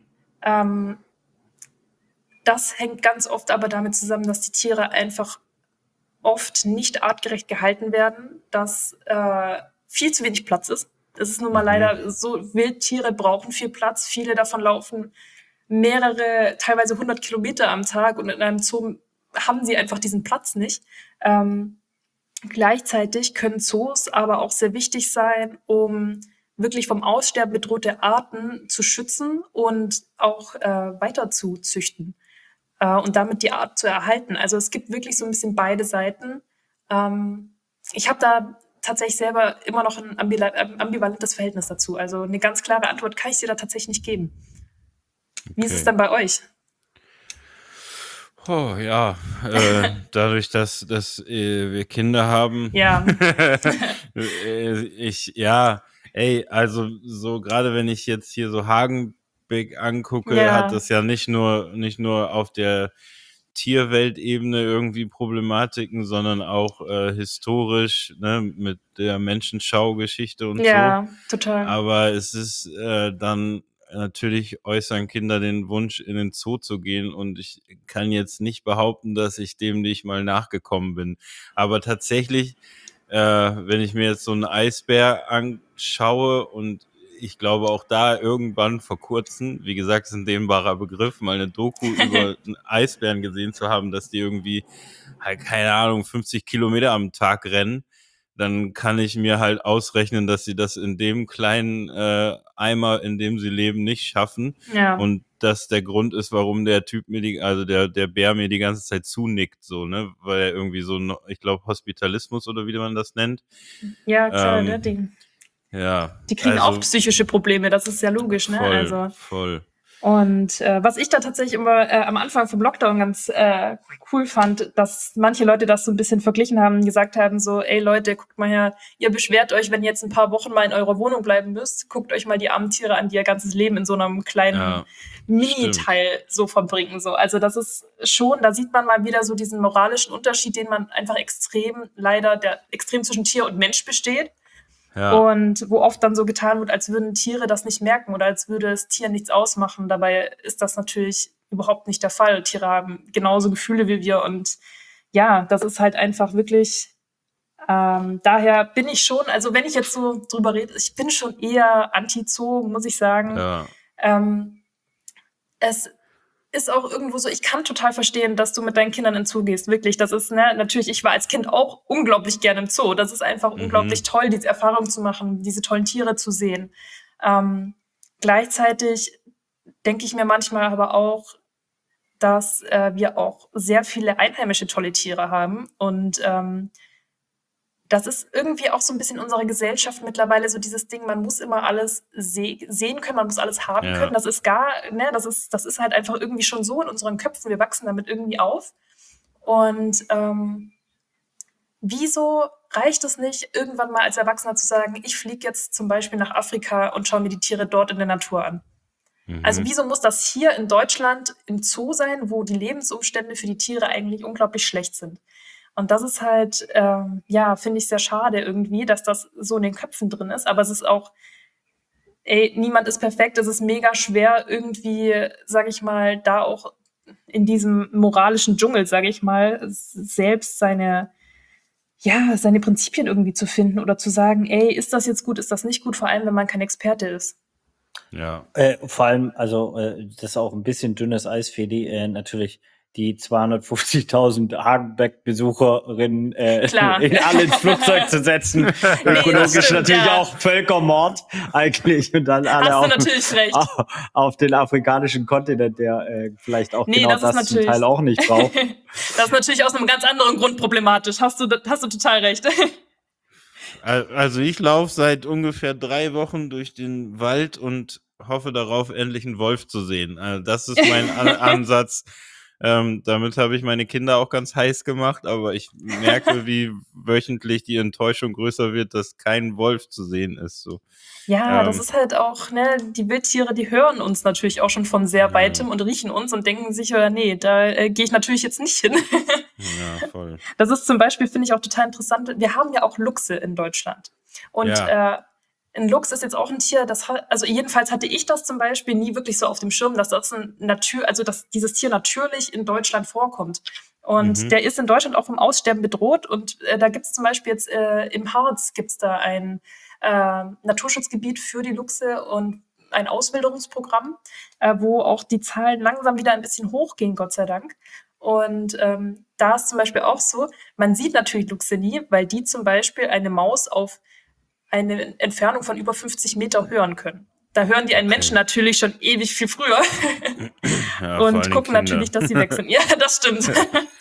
Das hängt ganz oft aber damit zusammen, dass die Tiere einfach oft nicht artgerecht gehalten werden, dass viel zu wenig Platz ist. Das ist nun mal leider so, Wildtiere brauchen viel Platz. Viele davon laufen mehrere, teilweise 100 Kilometer am Tag und in einem Zoo haben sie einfach diesen Platz nicht. Gleichzeitig können Zoos aber auch sehr wichtig sein, um wirklich vom Aussterben bedrohte Arten zu schützen und auch weiter zu züchten. Und damit die Art zu erhalten. Also es gibt wirklich so ein bisschen beide Seiten. Ich habe da tatsächlich selber immer noch ein ambivalentes Verhältnis dazu. Also eine ganz klare Antwort kann ich dir da tatsächlich nicht geben. Wie ist es dann bei euch? Oh ja, dadurch, dass wir Kinder haben. Ja. Also so gerade wenn ich jetzt hier so Hagenbeck angucke, Ja. hat das ja nicht nur auf der Tierweltebene irgendwie Problematiken, sondern auch historisch, ne, mit der Menschenschaugeschichte und so. Ja, total. Aber es ist dann natürlich äußern Kinder den Wunsch, in den Zoo zu gehen, und ich kann jetzt nicht behaupten, dass ich dem nicht mal nachgekommen bin. Aber tatsächlich, wenn ich mir jetzt so einen Eisbär anschaue, und ich glaube auch da irgendwann vor kurzem, wie gesagt, ist ein dehnbarer Begriff, mal eine Doku über einen Eisbären gesehen zu haben, dass die irgendwie, halt, keine Ahnung, 50 Kilometer am Tag rennen, dann kann ich mir halt ausrechnen, dass sie das in dem kleinen Eimer, in dem sie leben, nicht schaffen. Ja. Und dass der Grund ist, warum der Typ mir der Bär mir die ganze Zeit zunickt, so, ne? Weil er irgendwie so, ich glaube, Hospitalismus oder wie man das nennt. Ja, klar, der Ding. Ja. Die kriegen also auch psychische Probleme, das ist ja logisch, ne? Voll, Also. voll. Und was ich da tatsächlich immer am Anfang vom Lockdown ganz cool fand, dass manche Leute das so ein bisschen verglichen haben, gesagt haben so, ey Leute, guckt mal her, ihr beschwert euch, wenn ihr jetzt ein paar Wochen mal in eurer Wohnung bleiben müsst, guckt euch mal die armen Tiere an, die ihr ganzes Leben in so einem kleinen Mini-Teil so verbringen. So. Also das ist schon, da sieht man mal wieder so diesen moralischen Unterschied, den man einfach der extrem zwischen Tier und Mensch besteht. Ja. Und wo oft dann so getan wird, als würden Tiere das nicht merken oder als würde es Tieren nichts ausmachen. Dabei ist das natürlich überhaupt nicht der Fall. Tiere haben genauso Gefühle wie wir. Und ja, das ist halt einfach wirklich, daher bin ich schon, also wenn ich jetzt so drüber rede, ich bin schon eher anti-Zoo, muss ich sagen. Ja. Es ist auch irgendwo so, ich kann total verstehen, dass du mit deinen Kindern in den Zoo gehst. Wirklich, das ist, ne, natürlich, ich war als Kind auch unglaublich gerne im Zoo. Das ist einfach unglaublich toll, diese Erfahrung zu machen, diese tollen Tiere zu sehen. Gleichzeitig denke ich mir manchmal aber auch, dass wir auch sehr viele einheimische tolle Tiere haben. Und das ist irgendwie auch so ein bisschen in unserer Gesellschaft mittlerweile so dieses Ding, man muss immer alles sehen können, man muss alles haben können. Das ist das ist halt einfach irgendwie schon so in unseren Köpfen. Wir wachsen damit irgendwie auf. Und wieso reicht es nicht, irgendwann mal als Erwachsener zu sagen, ich fliege jetzt zum Beispiel nach Afrika und schaue mir die Tiere dort in der Natur an? Also wieso muss das hier in Deutschland im Zoo sein, wo die Lebensumstände für die Tiere eigentlich unglaublich schlecht sind? Und das ist halt, finde ich sehr schade irgendwie, dass das so in den Köpfen drin ist. Aber es ist auch, niemand ist perfekt. Es ist mega schwer irgendwie, sage ich mal, da auch in diesem moralischen Dschungel, sage ich mal, selbst seine Prinzipien irgendwie zu finden oder zu sagen, ist das jetzt gut, ist das nicht gut, vor allem, wenn man kein Experte ist. Ja. Vor allem, also das ist auch ein bisschen dünnes Eis, Feli, natürlich die 250.000 Hagenbeck-Besucherinnen in alle ins Flugzeug zu setzen. Ökologisch natürlich auch Völkermord eigentlich. Und dann alle auf den afrikanischen Kontinent, der vielleicht auch das zum Teil auch nicht braucht. Das ist natürlich aus einem ganz anderen Grund problematisch. Hast du total recht. Also ich laufe seit ungefähr 3 Wochen durch den Wald und hoffe darauf, endlich einen Wolf zu sehen. Also das ist mein Ansatz. Damit habe ich meine Kinder auch ganz heiß gemacht, aber ich merke, wie wöchentlich die Enttäuschung größer wird, dass kein Wolf zu sehen ist. So. Ja, das ist halt auch, ne, die Wildtiere, die hören uns natürlich auch schon von sehr weitem und riechen uns und denken sich, nee, da gehe ich natürlich jetzt nicht hin. Ja, voll. Das ist zum Beispiel, finde ich auch total interessant, wir haben ja auch Luchse in Deutschland. Und ein Luchs ist jetzt auch ein Tier, also jedenfalls hatte ich das zum Beispiel nie wirklich so auf dem Schirm, dass dass dieses Tier natürlich in Deutschland vorkommt. Und der ist in Deutschland auch vom Aussterben bedroht. Und da gibt es zum Beispiel jetzt im Harz gibt's da ein Naturschutzgebiet für die Luchse und ein Auswilderungsprogramm, wo auch die Zahlen langsam wieder ein bisschen hochgehen, Gott sei Dank. Und da ist zum Beispiel auch so, man sieht natürlich Luchse nie, weil die zum Beispiel eine Maus auf eine Entfernung von über 50 Meter hören können. Da hören die einen Menschen natürlich schon ewig viel früher und gucken natürlich, dass sie weg sind. Ja, das stimmt.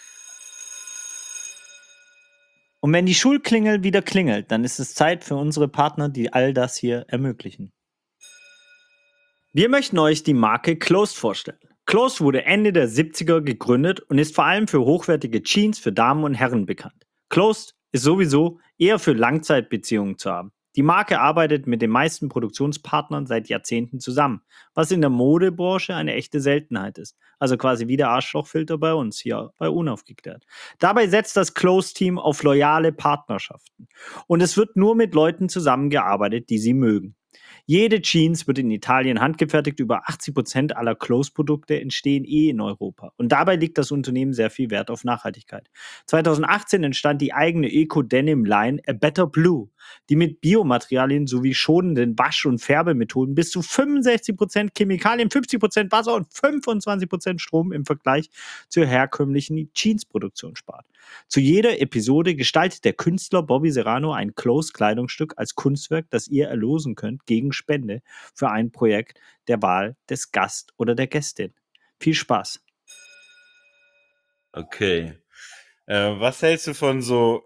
Und wenn die Schulklingel wieder klingelt, dann ist es Zeit für unsere Partner, die all das hier ermöglichen. Wir möchten euch die Marke Closed vorstellen. Closed wurde Ende der 70er gegründet und ist vor allem für hochwertige Jeans für Damen und Herren bekannt. Closed ist sowieso eher für Langzeitbeziehungen zu haben. Die Marke arbeitet mit den meisten Produktionspartnern seit Jahrzehnten zusammen, was in der Modebranche eine echte Seltenheit ist. Also quasi wie der Arschlochfilter bei uns hier bei Unaufgeklärt. Dabei setzt das Closed-Team auf loyale Partnerschaften. Und es wird nur mit Leuten zusammengearbeitet, die sie mögen. Jede Jeans wird in Italien handgefertigt. Über 80% aller Close-Produkte entstehen in Europa. Und dabei legt das Unternehmen sehr viel Wert auf Nachhaltigkeit. 2018 entstand die eigene Eco-Denim-Line A Better Blue, die mit Biomaterialien sowie schonenden Wasch- und Färbemethoden bis zu 65% Chemikalien, 50% Wasser und 25% Strom im Vergleich zur herkömmlichen Jeansproduktion spart. Zu jeder Episode gestaltet der Künstler Bobby Serrano ein Close-Kleidungsstück als Kunstwerk, das ihr erlosen könnt gegen Spende für ein Projekt der Wahl des Gast oder der Gästin. Viel Spaß. Okay. Was hältst du von so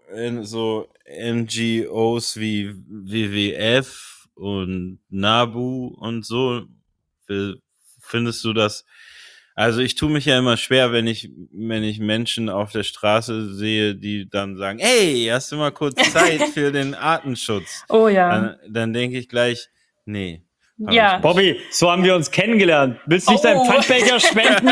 NGOs wie WWF und NABU und so? Findest du das? Also ich tue mich ja immer schwer, wenn ich Menschen auf der Straße sehe, die dann sagen, hey, hast du mal kurz Zeit für den Artenschutz? Oh ja. Dann denke ich gleich, nee. Ja. Bobby, so haben wir uns kennengelernt. Willst du nicht deinen Pfandbecher spenden?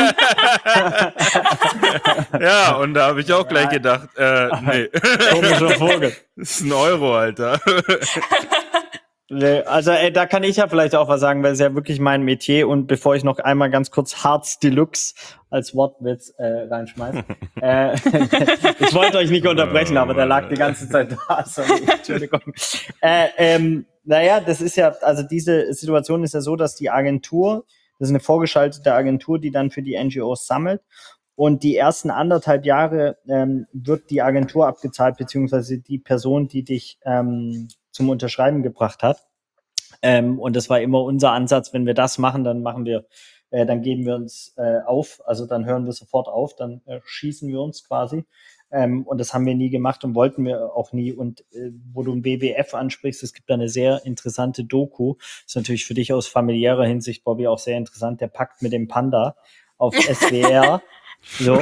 Ja, und da habe ich auch gleich gedacht, nee. Komischer Vogel. Das ist €1, Alter. Nee, also da kann ich ja vielleicht auch was sagen, weil es ja wirklich mein Metier, und bevor ich noch einmal ganz kurz Harz Deluxe als Wortwitz reinschmeiße. Ich wollte euch nicht unterbrechen, aber der lag die ganze Zeit da. Sorry, Entschuldigung. Naja, das ist ja, also diese Situation ist ja so, dass die Agentur, das ist eine vorgeschaltete Agentur, die dann für die NGOs sammelt. Und die ersten 1,5 Jahre wird die Agentur abgezahlt, beziehungsweise die Person, die dich zum Unterschreiben gebracht hat. Und das war immer unser Ansatz, wenn wir das machen, dann geben wir uns auf, also dann hören wir sofort auf, dann schießen wir uns quasi. Und das haben wir nie gemacht und wollten wir auch nie. Und wo du ein WWF ansprichst, es gibt da eine sehr interessante Doku, ist natürlich für dich aus familiärer Hinsicht, Bobby, auch sehr interessant, der Pakt mit dem Panda auf SWR. So,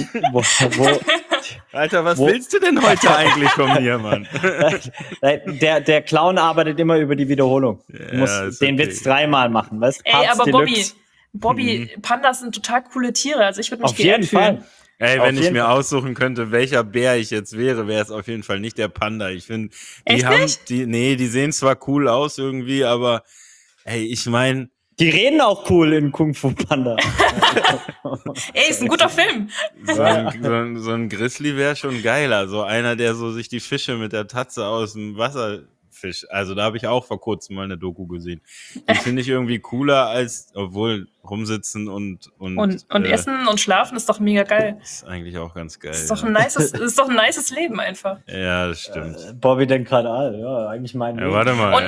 Alter, was willst du denn heute eigentlich von mir, Mann? Der Clown arbeitet immer über die Wiederholung. Du musst den Witz 3-mal machen, weißt du? Ey, aber Bobby, Pandas sind total coole Tiere, also ich würde mich geehrt fühlen. Ey, wenn ich mir aussuchen könnte, welcher Bär ich jetzt wäre es auf jeden Fall nicht der Panda. Ich finde, die sehen zwar cool aus irgendwie, aber ey, ich meine, die reden auch cool in Kung Fu Panda. Ey, ist ein guter Film. So ein Grizzly wäre schon geiler. So einer, der so sich die Fische mit der Tatze aus dem Wasser fischt. Also da habe ich auch vor kurzem mal eine Doku gesehen. Die finde ich irgendwie cooler als, obwohl rumsitzen und essen und schlafen ist doch mega geil. Ist eigentlich auch ganz geil. Ist doch ein nices Leben einfach. Ja, das stimmt. Bobby denkt gerade, ja, eigentlich mein Leben. Warte mal.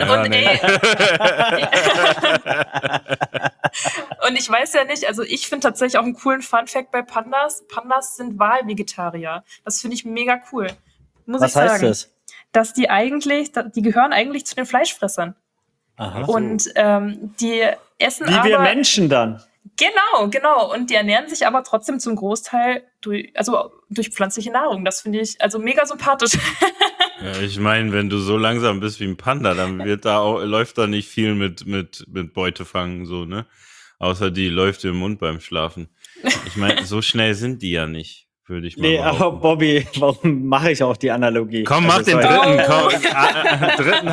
Und ich weiß ja nicht, also ich finde tatsächlich auch einen coolen Funfact bei Pandas. Pandas sind Wahlvegetarier. Das finde ich mega cool. Muss ich sagen. Was heißt das? Dass die gehören eigentlich zu den Fleischfressern. Aha. Und die essen wie wir Menschen dann. Genau. Und die ernähren sich aber trotzdem zum Großteil durch pflanzliche Nahrung. Das finde ich also mega sympathisch. Ja, ich meine, wenn du so langsam bist wie ein Panda, dann läuft da nicht viel mit Beutefangen so, ne? Außer die läuft im Mund beim Schlafen. Ich meine, so schnell sind die ja nicht, würde ich mal behaupten. Aber Bobby, warum mache ich auch die Analogie? Komm, mach den dritten. Dritten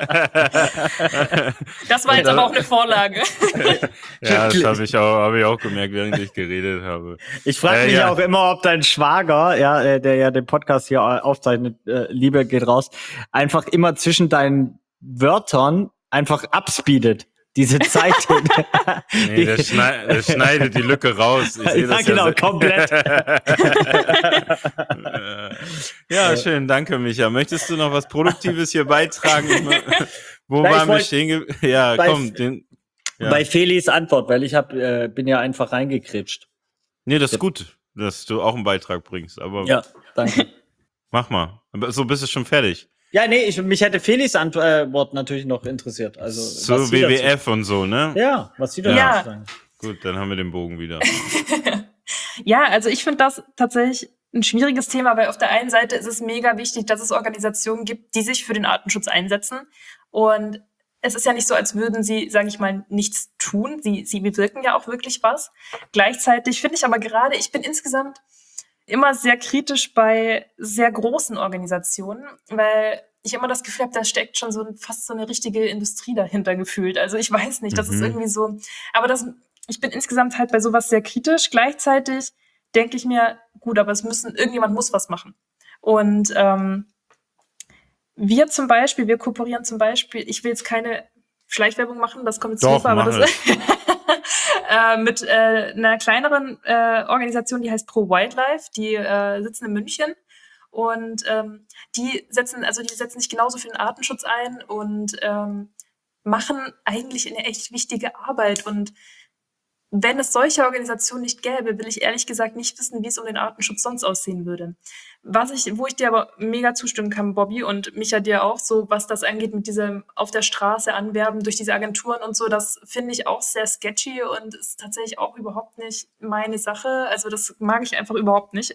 Das war jetzt aber auch eine Vorlage. Ja, das habe ich auch gemerkt, während ich geredet habe. Ich frage mich auch immer, ob dein Schwager, der ja den Podcast hier aufzeichnet, Liebe geht raus, einfach immer zwischen deinen Wörtern einfach abspeedet. Diese Zeit. Nee, der schneidet die Lücke raus. Ich sehe das genau, komplett. Ja, schön, danke, Micha. Möchtest du noch was Produktives hier beitragen? Wo waren wir stehen? Ja, komm. Bei Felis Antwort, weil ich bin ja einfach reingekritscht. Nee, das ist gut, dass du auch einen Beitrag bringst. Aber ja, danke. Mach mal. So bist du schon fertig. Ja, nee, mich hätte Felis Antwort natürlich noch interessiert. Also so WWF und so, ne? Ja, was sie da sagen. Gut, dann haben wir den Bogen wieder. Ja, also ich finde das tatsächlich ein schwieriges Thema, weil auf der einen Seite ist es mega wichtig, dass es Organisationen gibt, die sich für den Artenschutz einsetzen. Und es ist ja nicht so, als würden sie, sage ich mal, nichts tun. Sie bewirken ja auch wirklich was. Gleichzeitig finde ich aber gerade, ich bin insgesamt immer sehr kritisch bei sehr großen Organisationen, weil ich immer das Gefühl habe, da steckt schon fast so eine richtige Industrie dahinter gefühlt. Also ich weiß nicht, das ist irgendwie so, aber ich bin insgesamt halt bei sowas sehr kritisch. Gleichzeitig denke ich mir, gut, aber irgendjemand muss was machen. Und wir kooperieren zum Beispiel, ich will jetzt keine Schleichwerbung machen, das kommt jetzt Doch, rüber, aber mach das mit einer kleineren Organisation, die heißt Pro Wildlife, die sitzen in München und die setzen sich genauso für den Artenschutz ein und machen eigentlich eine echt wichtige Arbeit. Und wenn es solche Organisationen nicht gäbe, will ich ehrlich gesagt nicht wissen, wie es um den Artenschutz sonst aussehen würde. Wo ich dir aber mega zustimmen kann, Bobby, und Micha dir auch, so was das angeht mit diesem auf der Straße anwerben durch diese Agenturen und so, das finde ich auch sehr sketchy und ist tatsächlich auch überhaupt nicht meine Sache. Also das mag ich einfach überhaupt nicht.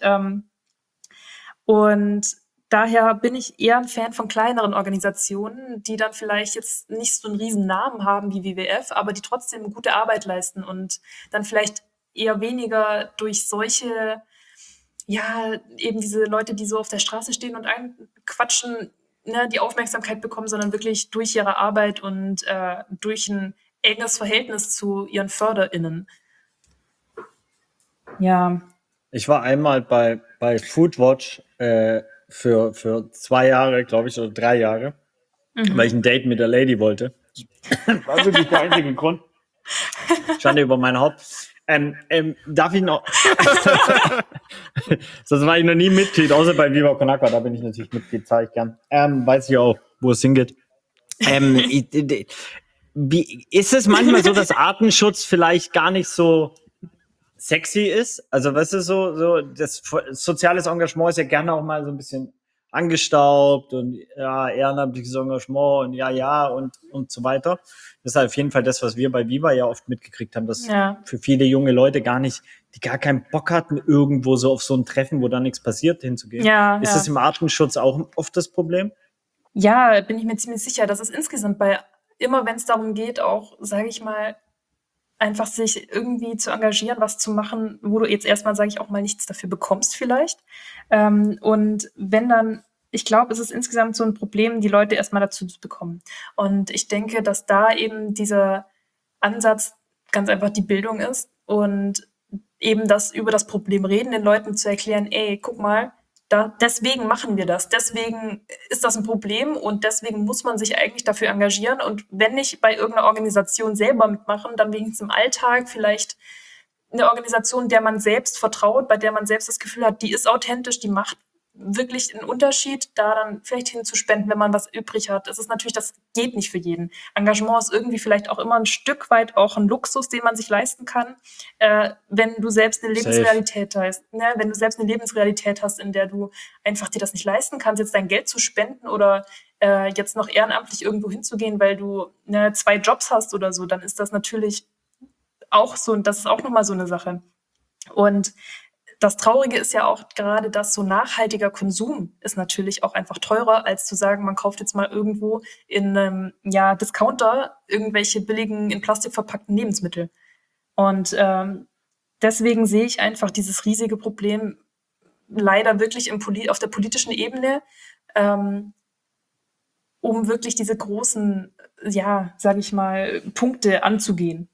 Und daher bin ich eher ein Fan von kleineren Organisationen, die dann vielleicht jetzt nicht so einen riesen Namen haben wie WWF, aber die trotzdem gute Arbeit leisten und dann vielleicht eher weniger durch solche, ja, eben diese Leute, die so auf der Straße stehen und quatschen, ne, die Aufmerksamkeit bekommen, sondern wirklich durch ihre Arbeit und durch ein enges Verhältnis zu ihren FörderInnen. Ja. Ich war einmal bei Foodwatch für 2 Jahre, glaube ich, oder 3 Jahre, weil ich ein Date mit der Lady wollte. War wirklich der einzige Grund. Schande über mein Haupt. Darf ich noch? Sonst war ich noch nie Mitglied, außer bei Viva Con Agua, da bin ich natürlich Mitglied, zahle ich gern. Weiß ich auch, wo es hingeht. Wie ist es manchmal so, dass Artenschutz vielleicht gar nicht so sexy ist? Also, weißt du, so das soziales Engagement ist ja gerne auch mal so ein bisschen angestaubt und ja, ehrenamtliches Engagement und ja und so weiter. Das ist halt auf jeden Fall das, was wir bei Viva ja oft mitgekriegt haben, dass für viele junge Leute die gar keinen Bock hatten, irgendwo so auf so ein Treffen, wo dann nichts passiert, hinzugehen. Ist das im Artenschutz auch oft das Problem? Ja, bin ich mir ziemlich sicher. Das ist insgesamt immer wenn es darum geht, auch, sage ich mal, einfach sich irgendwie zu engagieren, was zu machen, wo du jetzt erstmal, sage ich auch mal, nichts dafür bekommst vielleicht. Und wenn dann, ich glaube, es ist insgesamt so ein Problem, die Leute erstmal dazu zu bekommen. Und ich denke, dass da eben dieser Ansatz ganz einfach die Bildung ist und eben das über das Problem reden, den Leuten zu erklären, ey, guck mal, deswegen machen wir das, deswegen ist das ein Problem und deswegen muss man sich eigentlich dafür engagieren und wenn nicht bei irgendeiner Organisation selber mitmachen, dann wenigstens im Alltag vielleicht eine Organisation, der man selbst vertraut, bei der man selbst das Gefühl hat, die ist authentisch, die macht wirklich einen Unterschied, da dann vielleicht hinzuspenden, wenn man was übrig hat. Das geht nicht für jeden. Engagement ist irgendwie vielleicht auch immer ein Stück weit auch ein Luxus, den man sich leisten kann, wenn du selbst eine Lebensrealität hast. Ne? Wenn du selbst eine Lebensrealität hast, in der du einfach dir das nicht leisten kannst, jetzt dein Geld zu spenden oder jetzt noch ehrenamtlich irgendwo hinzugehen, weil du 2 Jobs hast oder so, dann ist das natürlich auch so, und das ist auch nochmal so eine Sache. Und das Traurige ist ja auch gerade, dass so nachhaltiger Konsum ist natürlich auch einfach teurer, als zu sagen, man kauft jetzt mal irgendwo in einem Discounter irgendwelche billigen, in Plastik verpackten Lebensmittel. Und deswegen sehe ich einfach dieses riesige Problem leider wirklich auf der politischen Ebene, um wirklich diese großen, sage ich mal, Punkte anzugehen.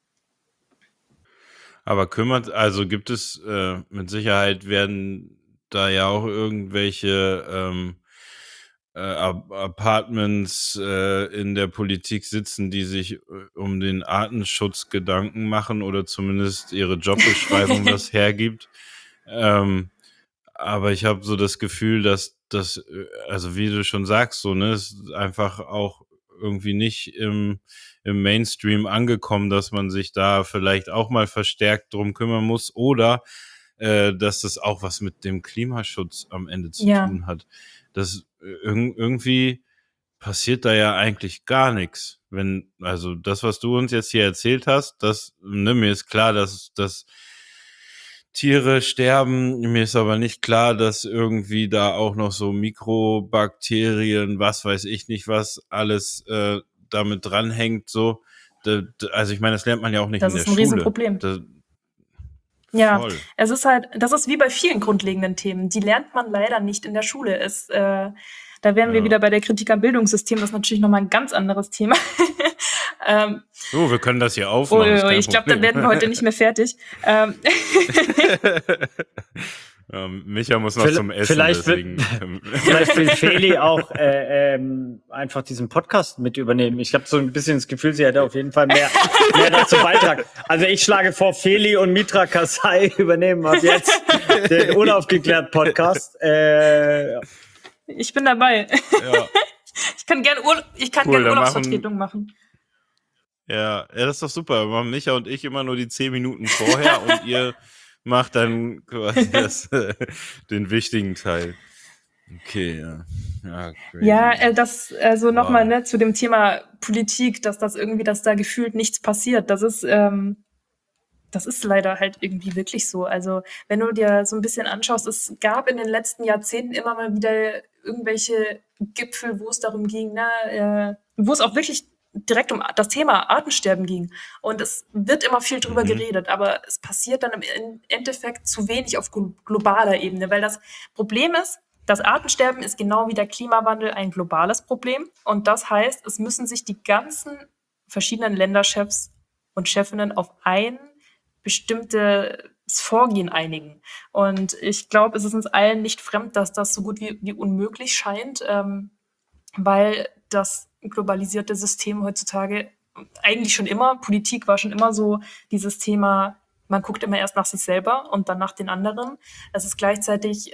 Aber gibt es, mit Sicherheit werden da ja auch irgendwelche Apartments in der Politik sitzen, die sich um den Artenschutz Gedanken machen oder zumindest ihre Jobbeschreibung das hergibt. Aber ich habe so das Gefühl, dass das, also wie du schon sagst, so, ne, ist einfach auch irgendwie nicht im Mainstream angekommen, dass man sich da vielleicht auch mal verstärkt drum kümmern muss oder dass das auch was mit dem Klimaschutz am Ende zu tun hat. Das irgendwie passiert da ja eigentlich gar nichts. Also das, was du uns jetzt hier erzählt hast, mir ist klar, dass Tiere sterben. Mir ist aber nicht klar, dass irgendwie da auch noch so Mikrobakterien, was weiß ich nicht, was alles damit dranhängt. So, also ich meine, das lernt man ja auch nicht in der Schule. Das ist ein Riesenproblem. Ja, das ist wie bei vielen grundlegenden Themen. Die lernt man leider nicht in der Schule. Da wären wir Ja. wieder bei der Kritik am Bildungssystem. Das ist natürlich nochmal ein ganz anderes Thema. Wir können das hier aufmachen. ist kein Ich glaube, dann werden wir heute nicht mehr fertig. Micha muss noch zum Essen, vielleicht deswegen. Vielleicht will Feli auch einfach diesen Podcast mit übernehmen. Ich habe so ein bisschen das Gefühl, sie hätte auf jeden Fall mehr dazu beitragen. Also ich schlage vor, Feli und Mitra Kasai übernehmen ab jetzt den unaufgeklärt Podcast. Ich bin dabei. Ja. Ich kann gerne Cool, Urlaubsvertretung machen. Ja, das ist doch super. Wir machen Micha und ich immer nur die 10 Minuten vorher und ihr macht dann quasi den wichtigen Teil. Okay, ja. Crazy. Ja, nochmal zu dem Thema Politik, dass da gefühlt nichts passiert. Das ist leider halt irgendwie wirklich so. Also wenn du dir so ein bisschen anschaust, es gab in den letzten Jahrzehnten immer mal wieder irgendwelche Gipfel, wo es darum ging, wo es auch wirklich direkt um das Thema Artensterben ging. Und es wird immer viel drüber geredet, aber es passiert dann im Endeffekt zu wenig auf globaler Ebene, weil das Problem ist, das Artensterben ist genau wie der Klimawandel ein globales Problem. Und das heißt, es müssen sich die ganzen verschiedenen Länderchefs und Chefinnen auf ein bestimmtes Vorgehen einigen. Und ich glaube, es ist uns allen nicht fremd, dass das so gut wie unmöglich scheint, weil das globalisierte System heutzutage eigentlich schon immer, Politik war schon immer so dieses Thema, man guckt immer erst nach sich selber und dann nach den anderen. Es ist gleichzeitig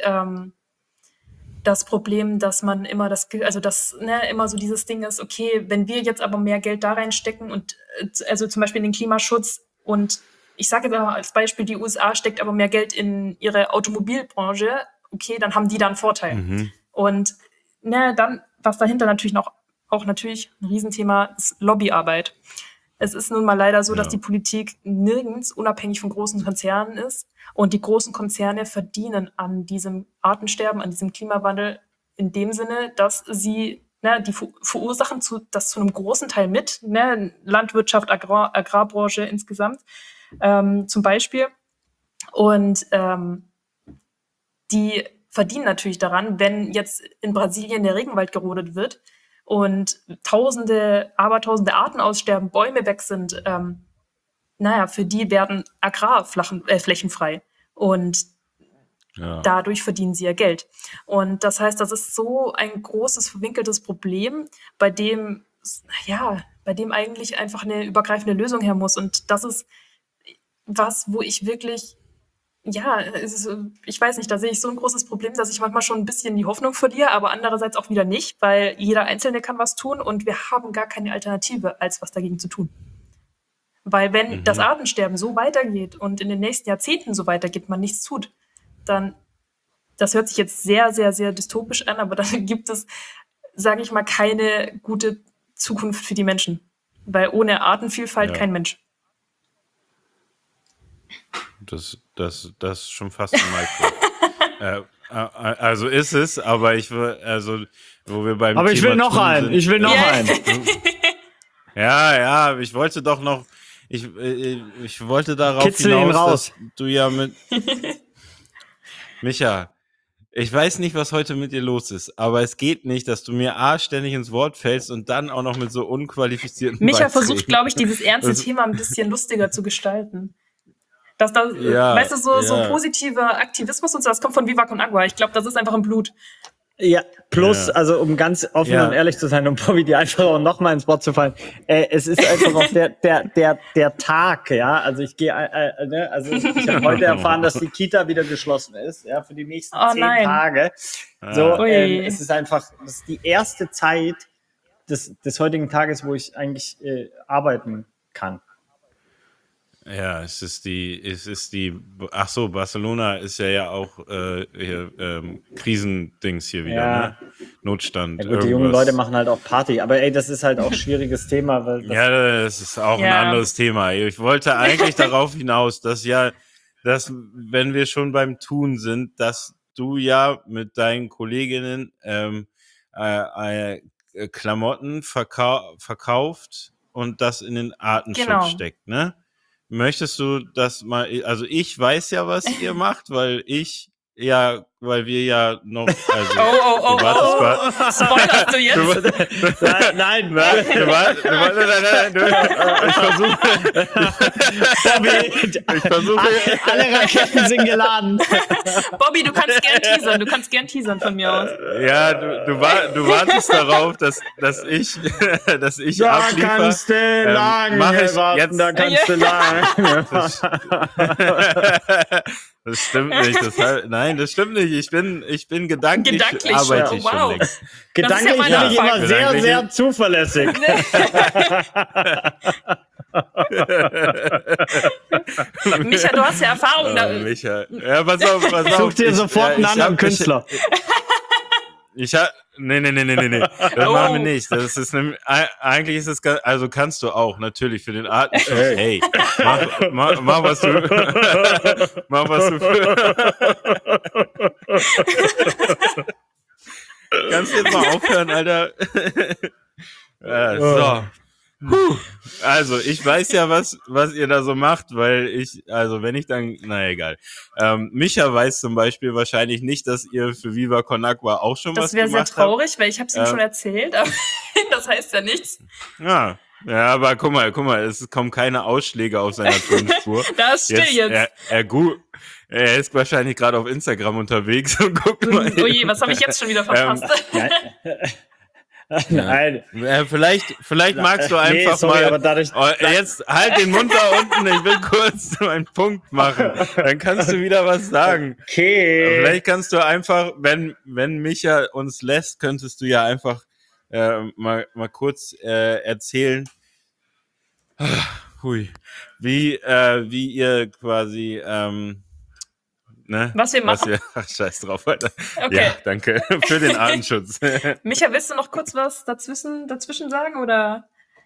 das Problem, dass man immer immer so dieses Ding ist, okay, wenn wir jetzt aber mehr Geld da reinstecken und also zum Beispiel in den Klimaschutz und ich sage jetzt mal als Beispiel, die USA steckt aber mehr Geld in ihre Automobilbranche, okay, dann haben die da einen Vorteil. Und dann, was dahinter natürlich auch natürlich ein Riesenthema ist Lobbyarbeit. Es ist nun mal leider so, dass die Politik nirgends unabhängig von großen Konzernen ist. Und die großen Konzerne verdienen an diesem Artensterben, an diesem Klimawandel in dem Sinne, dass sie die verursachen das zu einem großen Teil mit, Landwirtschaft, Agrarbranche insgesamt zum Beispiel. Und die verdienen natürlich daran, wenn jetzt in Brasilien der Regenwald gerodet wird und abertausende Arten aussterben, Bäume weg sind, für die werden Agrarflächen frei. Und dadurch verdienen sie ja Geld. Und das heißt, das ist so ein großes, verwinkeltes Problem, bei dem eigentlich einfach eine übergreifende Lösung her muss. Und das ist was, wo ich wirklich, ich weiß nicht, da sehe ich so ein großes Problem, dass ich manchmal schon ein bisschen die Hoffnung verliere, aber andererseits auch wieder nicht, weil jeder Einzelne kann was tun und wir haben gar keine Alternative, als was dagegen zu tun. Weil wenn das Artensterben so weitergeht und in den nächsten Jahrzehnten so weitergeht, man nichts tut, dann, das hört sich jetzt sehr, sehr, sehr dystopisch an, aber dann gibt es, sage ich mal, keine gute Zukunft für die Menschen. Weil ohne Artenvielfalt kein Mensch. Das ist schon fast ein Micro. Also ist es, aber wo wir beim Aber Thema ich will noch einen. sind, Ich will noch einen. Ja, ich wollte doch noch, ich wollte darauf Kitzel ihn hinaus, raus. dass du ja mit Micha, ich weiß nicht, was heute mit dir los ist, aber es geht nicht, dass du mir ständig ins Wort fällst und dann auch noch mit so unqualifizierten Micha Beiträgen. versucht, glaube ich, dieses ernste Thema ein bisschen lustiger zu gestalten. Dass das, weißt du, so positiver Aktivismus und so, das kommt von Viva Con Agua. Ich glaube, das ist einfach im Blut. Ja, plus, also um ganz offen und ehrlich zu sein, um Bobby die einfach auch nochmal ins Wort zu fallen, es ist einfach auch der Tag, ja, also ich gehe, ich habe heute erfahren, dass die Kita wieder geschlossen ist, ja, für die nächsten 10 Tage. So, es ist einfach, das ist die erste Zeit des heutigen Tages, wo ich eigentlich arbeiten kann. Ja, ach so, Barcelona ist ja auch Krisendings hier wieder, ne? Notstand. Ja gut, die jungen Leute machen halt auch Party, aber das ist halt auch ein schwieriges Thema. Weil das ist auch ein anderes Thema. Ich wollte eigentlich darauf hinaus, dass wenn wir schon beim Tun sind, dass du ja mit deinen Kolleginnen Klamotten verkauft und das in den Artenschutz steckt, ne? Möchtest du das mal, also ich weiß ja, was ihr macht, weil ich ja weil wir ja noch, also, Oh, du wartest spoilerst du jetzt? Nein, nein, ich versuche, alle Raketen sind geladen. Bobby, du kannst gern teasern von mir aus. ja, du wartest darauf, dass ich Da abliefer. kannst du lange mach ich warten, jetzt- da kannst du lange Das stimmt nicht. Nein, das stimmt nicht. Ich bin gedanklich Gedanklich arbeite schon, ich oh, schon wow. längst. Gedanklich mal bin ich ein immer Anfang. sehr, sehr zuverlässig. Micha, du hast ja Erfahrung da. Micha. Ja, pass auf. Such dir sofort einen anderen Künstler. Nee. Das Oh. machen wir nicht. Das ist eigentlich ist es also kannst du auch natürlich für den Artenschutz. Hey, mach was du Kannst du jetzt mal aufhören, Alter? So. Also, ich weiß ja, was ihr da so macht, weil wenn ich dann, na egal. Micha weiß zum Beispiel wahrscheinlich nicht, dass ihr für Viva Con Agua auch schon was Das wäre gemacht sehr traurig, weil ich habe es ihm Ja. schon erzählt, aber das heißt ja nichts. habt. Ja, aber guck mal, es kommen keine Ausschläge auf seiner Tonspur. Da ist still jetzt. Er ist wahrscheinlich gerade auf Instagram unterwegs und guckt mal. Oh je, was habe ich jetzt schon wieder verpasst? Nein. Vielleicht magst du einfach sorry, mal. aber dadurch, Jetzt halt den Mund da unten, ich will kurz meinen Punkt machen. Dann kannst du wieder was sagen. okay. Vielleicht kannst du einfach, wenn Micha uns lässt, könntest du ja einfach mal kurz erzählen, wie ihr quasi ne? Was wir machen? Ach, scheiß drauf, Alter. Okay. Ja, danke für den Artenschutz. Micha, willst du noch kurz was dazwischen sagen, oder?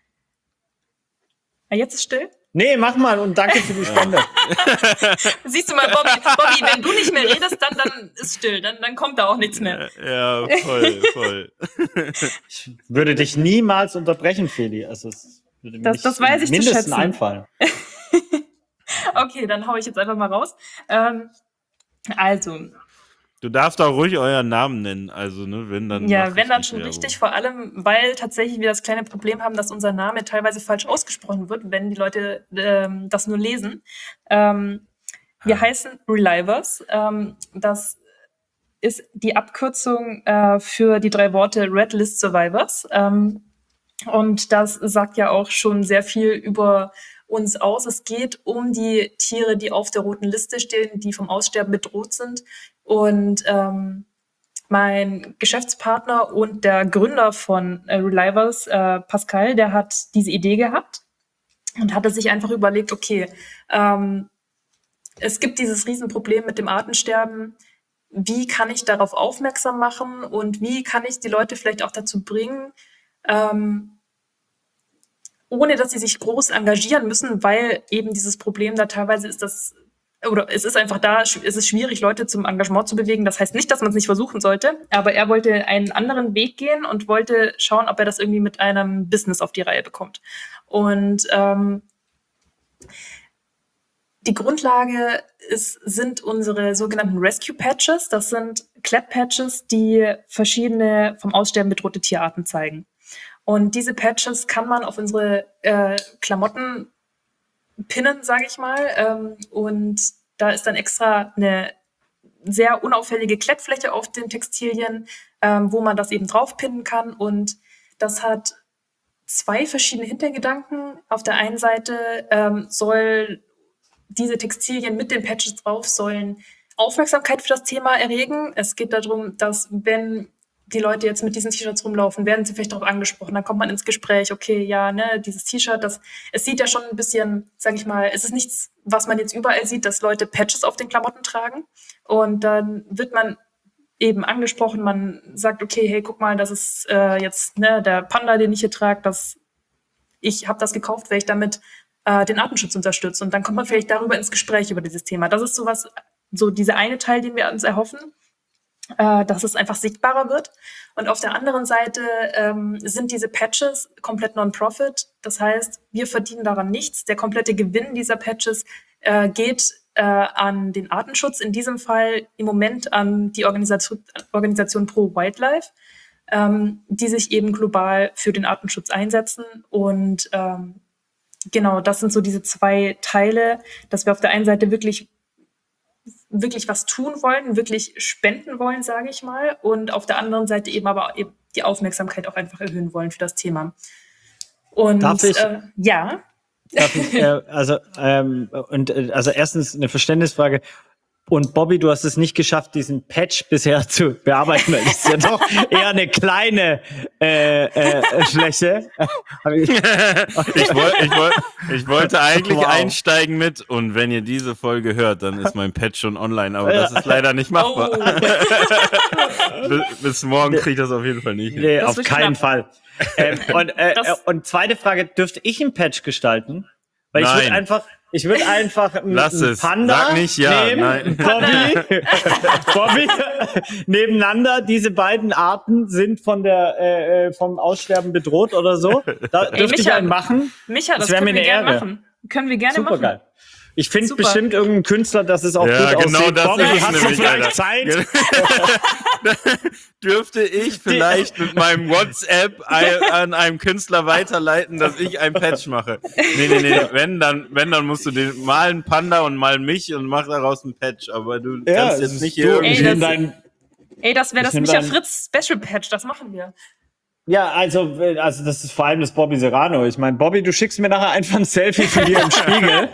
Ja, jetzt ist still. Nee, mach mal und danke für die Spende. Siehst du mal, Bobby, wenn du nicht mehr redest, dann ist still, dann kommt da auch nichts mehr. Ja, voll. Ich würde dich niemals unterbrechen, Feli. Also es würde mir Das nicht weiß ich zu mindestens schätzen. einfallen. Okay, dann hau ich jetzt einfach mal raus. Also, Du darfst auch ruhig euren Namen nennen, also ne, wenn dann. ja, mach wenn dann richtig schon Werbung. richtig, vor allem, weil tatsächlich wir das kleine Problem haben, dass unser Name teilweise falsch ausgesprochen wird, wenn die Leute das nur lesen. Wir heißen Relivers. Das ist die Abkürzung für die 3 Worte Red List Survivors. Und das sagt ja auch schon sehr viel über uns aus. Es geht um die Tiere, die auf der roten Liste stehen, die vom Aussterben bedroht sind. Und mein Geschäftspartner und der Gründer von Relivers, Pascal, der hat diese Idee gehabt und hatte sich einfach überlegt, okay, es gibt dieses Riesenproblem mit dem Artensterben. Wie kann ich darauf aufmerksam machen und wie kann ich die Leute vielleicht auch dazu bringen, ohne dass sie sich groß engagieren müssen, weil eben dieses Problem da teilweise ist, es ist einfach da, es ist schwierig, Leute zum Engagement zu bewegen. Das heißt nicht, dass man es nicht versuchen sollte, aber er wollte einen anderen Weg gehen und wollte schauen, ob er das irgendwie mit einem Business auf die Reihe bekommt. Und die Grundlage sind unsere sogenannten Rescue Patches. Das sind Klettpatches, die verschiedene vom Aussterben bedrohte Tierarten zeigen. Und diese Patches kann man auf unsere Klamotten pinnen, sage ich mal. Und da ist dann extra eine sehr unauffällige Klettfläche auf den Textilien, wo man das eben drauf pinnen kann. Und das hat 2 verschiedene Hintergedanken. Auf der einen Seite soll diese Textilien mit den Patches drauf sollen Aufmerksamkeit für das Thema erregen. Es geht darum, dass wenn die Leute jetzt mit diesen T-Shirts rumlaufen, werden sie vielleicht darauf angesprochen, dann kommt man ins Gespräch, okay, ja, ne, dieses T-Shirt, es sieht ja schon ein bisschen, sag ich mal, es ist nichts, was man jetzt überall sieht, dass Leute Patches auf den Klamotten tragen und dann wird man eben angesprochen, man sagt, okay, hey, guck mal, das ist jetzt ne, der Panda, den ich hier trage, ich habe das gekauft, weil ich damit den Artenschutz unterstütze und dann kommt man vielleicht darüber ins Gespräch über dieses Thema. Das ist so dieser eine Teil, den wir uns erhoffen, dass es einfach sichtbarer wird. Und auf der anderen Seite sind diese Patches komplett Non-Profit. Das heißt, wir verdienen daran nichts. Der komplette Gewinn dieser Patches geht an den Artenschutz, in diesem Fall im Moment an die Organisation Pro Wildlife, die sich eben global für den Artenschutz einsetzen. Und genau, das sind so diese zwei Teile, dass wir auf der einen Seite wirklich was tun wollen, wirklich spenden wollen, sage ich mal, und auf der anderen Seite eben aber eben die Aufmerksamkeit auch einfach erhöhen wollen für das Thema. Und Darf ich? Ja. Also erstens eine Verständnisfrage. Und Bobby, du hast es nicht geschafft, diesen Patch bisher zu bearbeiten. Das ist ja doch eher eine kleine Fläche. Ich wollte eigentlich Wow. einsteigen mit, und wenn ihr diese Folge hört, dann ist mein Patch schon online, aber das ist leider nicht machbar. Bis morgen kriege ich das auf jeden Fall nicht hin. Nee, Das auf wird keinen knapp. Fall. Und zweite Frage, dürfte ich einen Patch gestalten? Weil Nein. ich würde einfach Lass einen es. Panda Sag nicht ja, nehmen, nein. Bobby, nebeneinander. Diese beiden Arten sind vom Aussterben bedroht oder so. Da dürfte ich Micha, einen machen. Micha, das wär können mir wir eine gerne Ehre. machen. Können wir gerne Super machen. geil. Ich finde Super. bestimmt irgendeinen Künstler, dass es auch Ja, gut genau aussieht. das Bobby, ist es hast du nämlich, vielleicht Alter. Zeit? Dürfte ich vielleicht mit meinem WhatsApp an einem Künstler weiterleiten, dass ich ein Patch mache? Nee. Wenn dann musst du den mal einen Panda und mal mich und mach daraus einen Patch. Aber du kannst jetzt nicht hier ich Ey, nehm das- dein, Ey, das wäre Ich das nehm Micha dann- Fritz Special Patch, das machen wir. Ja, also das ist vor allem das Bobby Serrano. Ich meine, Bobby, du schickst mir nachher einfach ein Selfie von dir im Spiegel.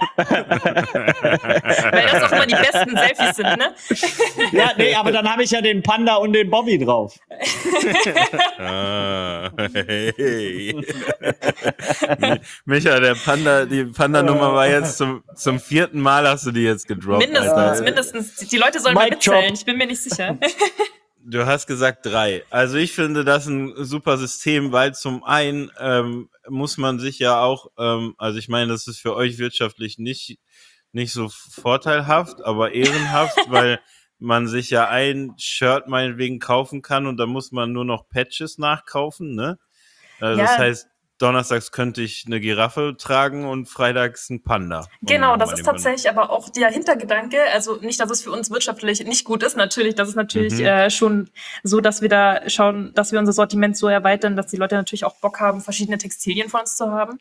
Weil das auch immer die besten Selfies sind, ne? Ja, nee, aber dann habe ich ja den Panda und den Bobby drauf. Hey. Micha, die Panda-Nummer war jetzt zum 4. Mal hast du die jetzt gedroppt. Alter. Mindestens. Die Leute sollen mal Mic mitzählen, drop. ich bin mir nicht sicher. Du hast gesagt 3. Also ich finde das ein super System, weil zum einen muss man sich ja auch, also ich meine, das ist für euch wirtschaftlich nicht so vorteilhaft, aber ehrenhaft, weil man sich ja ein Shirt meinetwegen kaufen kann und dann muss man nur noch Patches nachkaufen, ne? Ja. Das heißt, donnerstags könnte ich eine Giraffe tragen und freitags ein Panda. Genau, Um das mal ist den tatsächlich aber auch der Hintergedanke, also nicht, dass es für uns wirtschaftlich nicht gut ist, natürlich, das ist natürlich schon so, dass wir da schauen, dass wir unser Sortiment so erweitern, dass die Leute natürlich auch Bock haben, verschiedene Textilien von uns zu haben.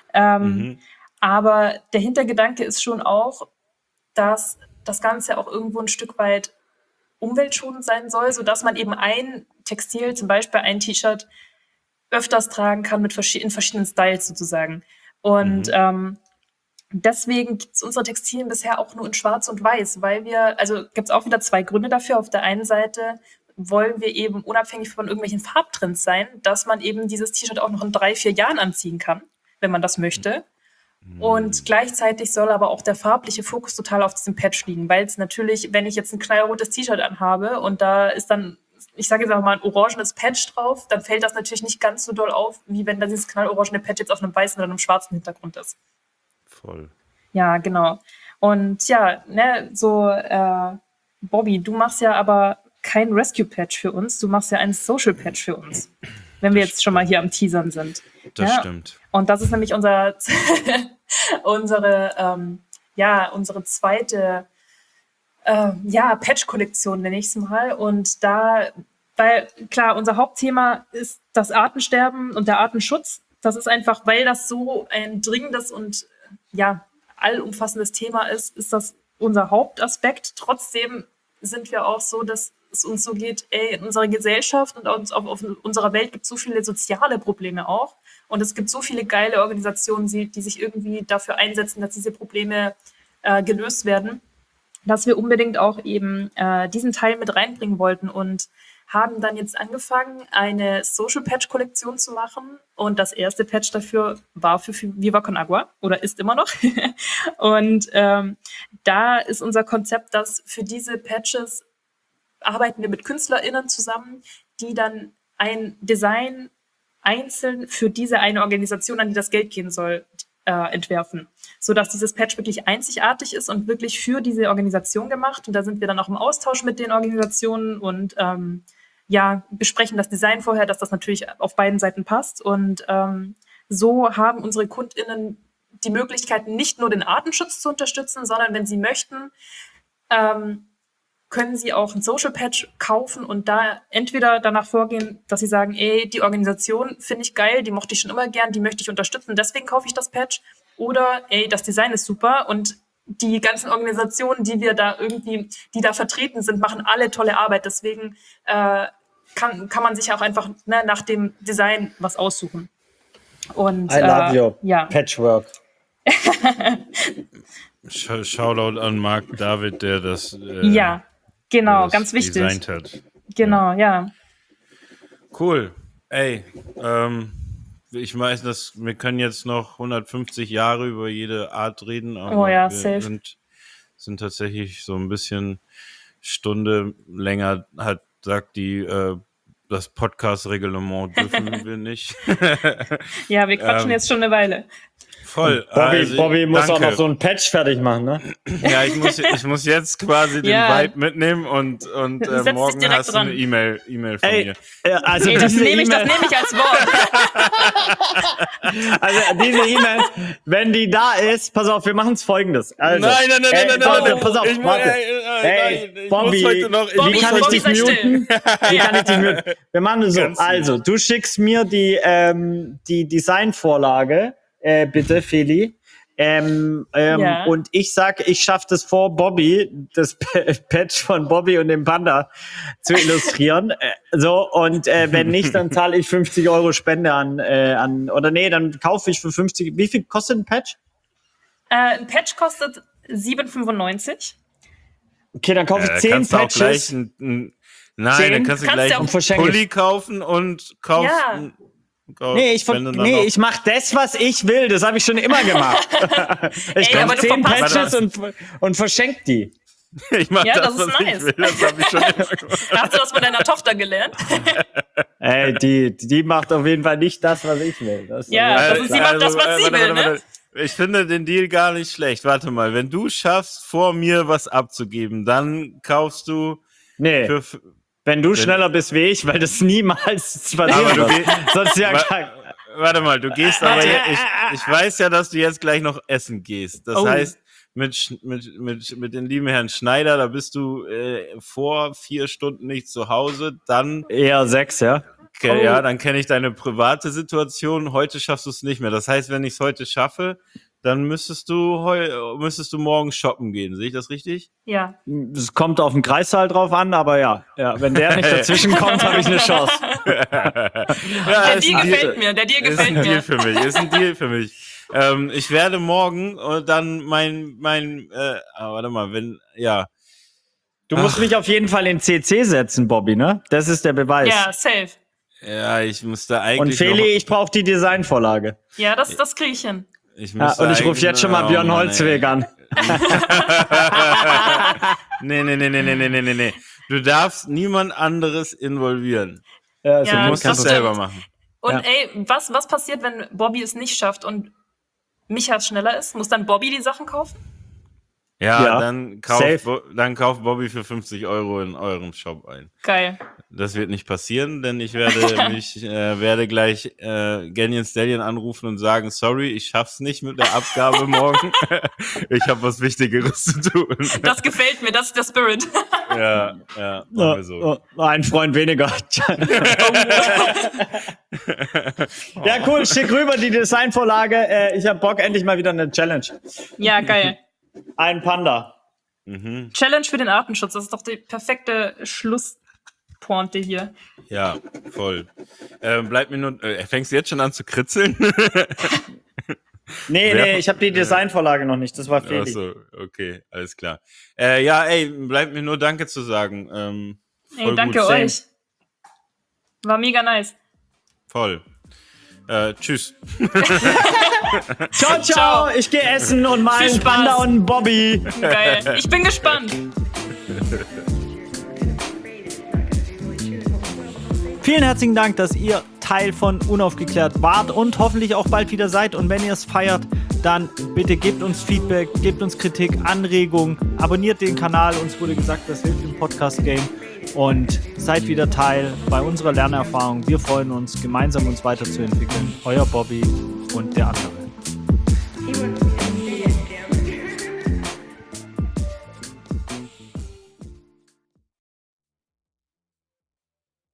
Aber der Hintergedanke ist schon auch, dass das Ganze auch irgendwo ein Stück weit umweltschonend sein soll, sodass man eben ein Textil, zum Beispiel ein T-Shirt, öfters tragen kann in verschiedenen Styles sozusagen. Und deswegen gibt es unsere Textilien bisher auch nur in Schwarz und Weiß, weil gibt es auch wieder zwei Gründe dafür. Auf der einen Seite wollen wir eben unabhängig von irgendwelchen Farbtrends sein, dass man eben dieses T-Shirt auch noch in 3-4 Jahren anziehen kann, wenn man das möchte. Und gleichzeitig soll aber auch der farbliche Fokus total auf diesem Patch liegen, weil es natürlich, wenn ich jetzt ein knallrotes T-Shirt anhabe und da ist dann, ich sage jetzt auch mal, ein orangenes Patch drauf, dann fällt das natürlich nicht ganz so doll auf, wie wenn da dieses knallorangene Patch jetzt auf einem weißen oder einem schwarzen Hintergrund ist. Voll. Ja, genau. Und ja, ne, so, Bobby, du machst ja aber kein Rescue-Patch für uns, du machst ja einen Social-Patch für uns, wenn wir jetzt schon mal hier am Teasern sind. Das Ja. stimmt. Und das ist nämlich unsere zweite Patch-Kollektion, nenne ich es mal. Und da, weil klar, unser Hauptthema ist das Artensterben und der Artenschutz. Das ist einfach, weil das so ein dringendes und allumfassendes Thema ist das unser Hauptaspekt. Trotzdem sind wir auch so, dass es uns so geht, in unserer Gesellschaft und auf unserer Welt gibt es so viele soziale Probleme auch. Und es gibt so viele geile Organisationen, die sich irgendwie dafür einsetzen, dass diese Probleme gelöst werden, dass wir unbedingt auch eben diesen Teil mit reinbringen wollten und haben dann jetzt angefangen, eine Social Patch Kollektion zu machen. Und das erste Patch dafür war für Viva Con Agua oder ist immer noch. Und da ist unser Konzept, dass für diese Patches arbeiten wir mit KünstlerInnen zusammen, die dann ein Design einzeln für diese eine Organisation, an die das Geld gehen soll, entwerfen, sodass dieses Patch wirklich einzigartig ist und wirklich für diese Organisation gemacht. Und da sind wir dann auch im Austausch mit den Organisationen und besprechen das Design vorher, dass das natürlich auf beiden Seiten passt. Und so haben unsere KundInnen die Möglichkeit, nicht nur den Artenschutz zu unterstützen, sondern wenn sie möchten, können sie auch ein Social Patch kaufen und da entweder danach vorgehen, dass sie sagen, die Organisation finde ich geil, die mochte ich schon immer gern, die möchte ich unterstützen, deswegen kaufe ich das Patch. Oder, das Design ist super und die ganzen Organisationen, die da vertreten sind, machen alle tolle Arbeit. Deswegen kann man sich auch einfach nach dem Design was aussuchen. Und, I love your ja. Patchwork. Shoutout an Marc David, der das ja, genau, das ganz wichtig. designt hat. Genau, ja. Cool. Ey, ich weiß, wir können jetzt noch 150 Jahre über jede Art reden, aber wir safe. sind tatsächlich so ein bisschen Stunde länger, sagt das Podcast-Reglement dürfen wir nicht. Ja, wir quatschen jetzt schon eine Weile. Voll. Bobby muss auch noch so ein Patch fertig machen, ne? Ja, ich muss jetzt quasi den Vibe mitnehmen und morgen hast du eine E-Mail von mir. Also das nehme ich als Wort. Also diese E-Mail, wenn die da ist, pass auf, wir machen es Folgendes. Also, nein. Pass auf, warte. Bobby, wie kann ich dich muten? Wir machen es so. Also, du schickst mir die Designvorlage, bitte, Feli. Und ich sag, ich schaffe das vor Bobby, das Patch von Bobby und dem Panda zu illustrieren. Und wenn nicht, dann zahle ich 50 € Spende dann kaufe ich für 50. Wie viel kostet ein Patch? Ein Patch kostet 7,95. Okay, dann kaufe ich 10 Patches. Dann kannst du gleich einen Pulli kaufen und kaufst... Ja. Ich mach das, was ich will. Das habe ich schon immer gemacht. Ich kaufe 10 Patches und verschenke die. Ich mach das ist was nice. ich will. Das habe ich schon immer gemacht. Hast du das von deiner Tochter gelernt? Die macht auf jeden Fall nicht das, was ich will. Sie macht das, was sie will, ne? Ich finde den Deal gar nicht schlecht. Warte mal, wenn du schaffst, vor mir was abzugeben, dann kaufst du... Nee. Wenn du schneller bist wie ich, weil das niemals passiert wird. Sonst warte mal, du gehst aber ich weiß ja, dass du jetzt gleich noch essen gehst. Das heißt, mit dem lieben Herrn Schneider, da bist du vor 4 Stunden nicht zu Hause, dann... Eher 6, ja? Ja, dann kenne ich deine private Situation. Heute schaffst du es nicht mehr. Das heißt, wenn ich es heute schaffe, dann müsstest du morgen shoppen gehen. Sehe ich das richtig? Ja. Es kommt auf den Kreissaal drauf an, aber ja, wenn der nicht dazwischen kommt, habe ich eine Chance. Der Deal gefällt mir. Ist ein Deal für mich. Ich werde morgen dann warte mal, Du musst mich auf jeden Fall in CC setzen, Bobby, ne? Das ist der Beweis. Ja, safe. Ja, ich müsste eigentlich. Und Feli, ich brauche die Designvorlage. Ja, das kriege ich hin. Und ich rufe jetzt schon mal Björn Holzweg an. Nee. Du darfst niemand anderes involvieren. Du musst das selber machen. Und was passiert, wenn Bobby es nicht schafft und Micha schneller ist? Muss dann Bobby die Sachen kaufen? Ja. Dann kauft Bobby für 50 € in eurem Shop ein. Geil. Das wird nicht passieren, denn ich werde gleich Ganyan Stallion anrufen und sagen, sorry, ich schaff's nicht mit der Abgabe morgen. Ich habe was Wichtigeres zu tun. Das gefällt mir, das ist der Spirit. Ja, machen wir so. Ein Freund weniger. Ja, cool, schick rüber die Designvorlage. Ich habe Bock, endlich mal wieder eine Challenge. Ja, geil. Ein Panda. Mhm. Challenge für den Artenschutz, das ist doch die perfekte Schlusspointe hier. Ja, voll. Bleibt mir nur... fängst du jetzt schon an zu kritzeln? Nee, ich habe die Designvorlage noch nicht, das war Feli. Achso, okay, alles klar. Bleibt mir nur Danke zu sagen. Danke euch. War mega nice. Voll. Tschüss. Ciao. Ich gehe essen und mal einen Panda und einen Bobby. Geil. Ich bin gespannt. Vielen herzlichen Dank, dass ihr Teil von Unaufgeklärt wart und hoffentlich auch bald wieder seid. Und wenn ihr es feiert, dann bitte gebt uns Feedback, gebt uns Kritik, Anregungen, abonniert den Kanal. Uns wurde gesagt, das hilft im Podcast-Game. Und seid wieder Teil bei unserer Lernerfahrung. Wir freuen uns, gemeinsam uns weiterzuentwickeln. Euer Bobby und der andere.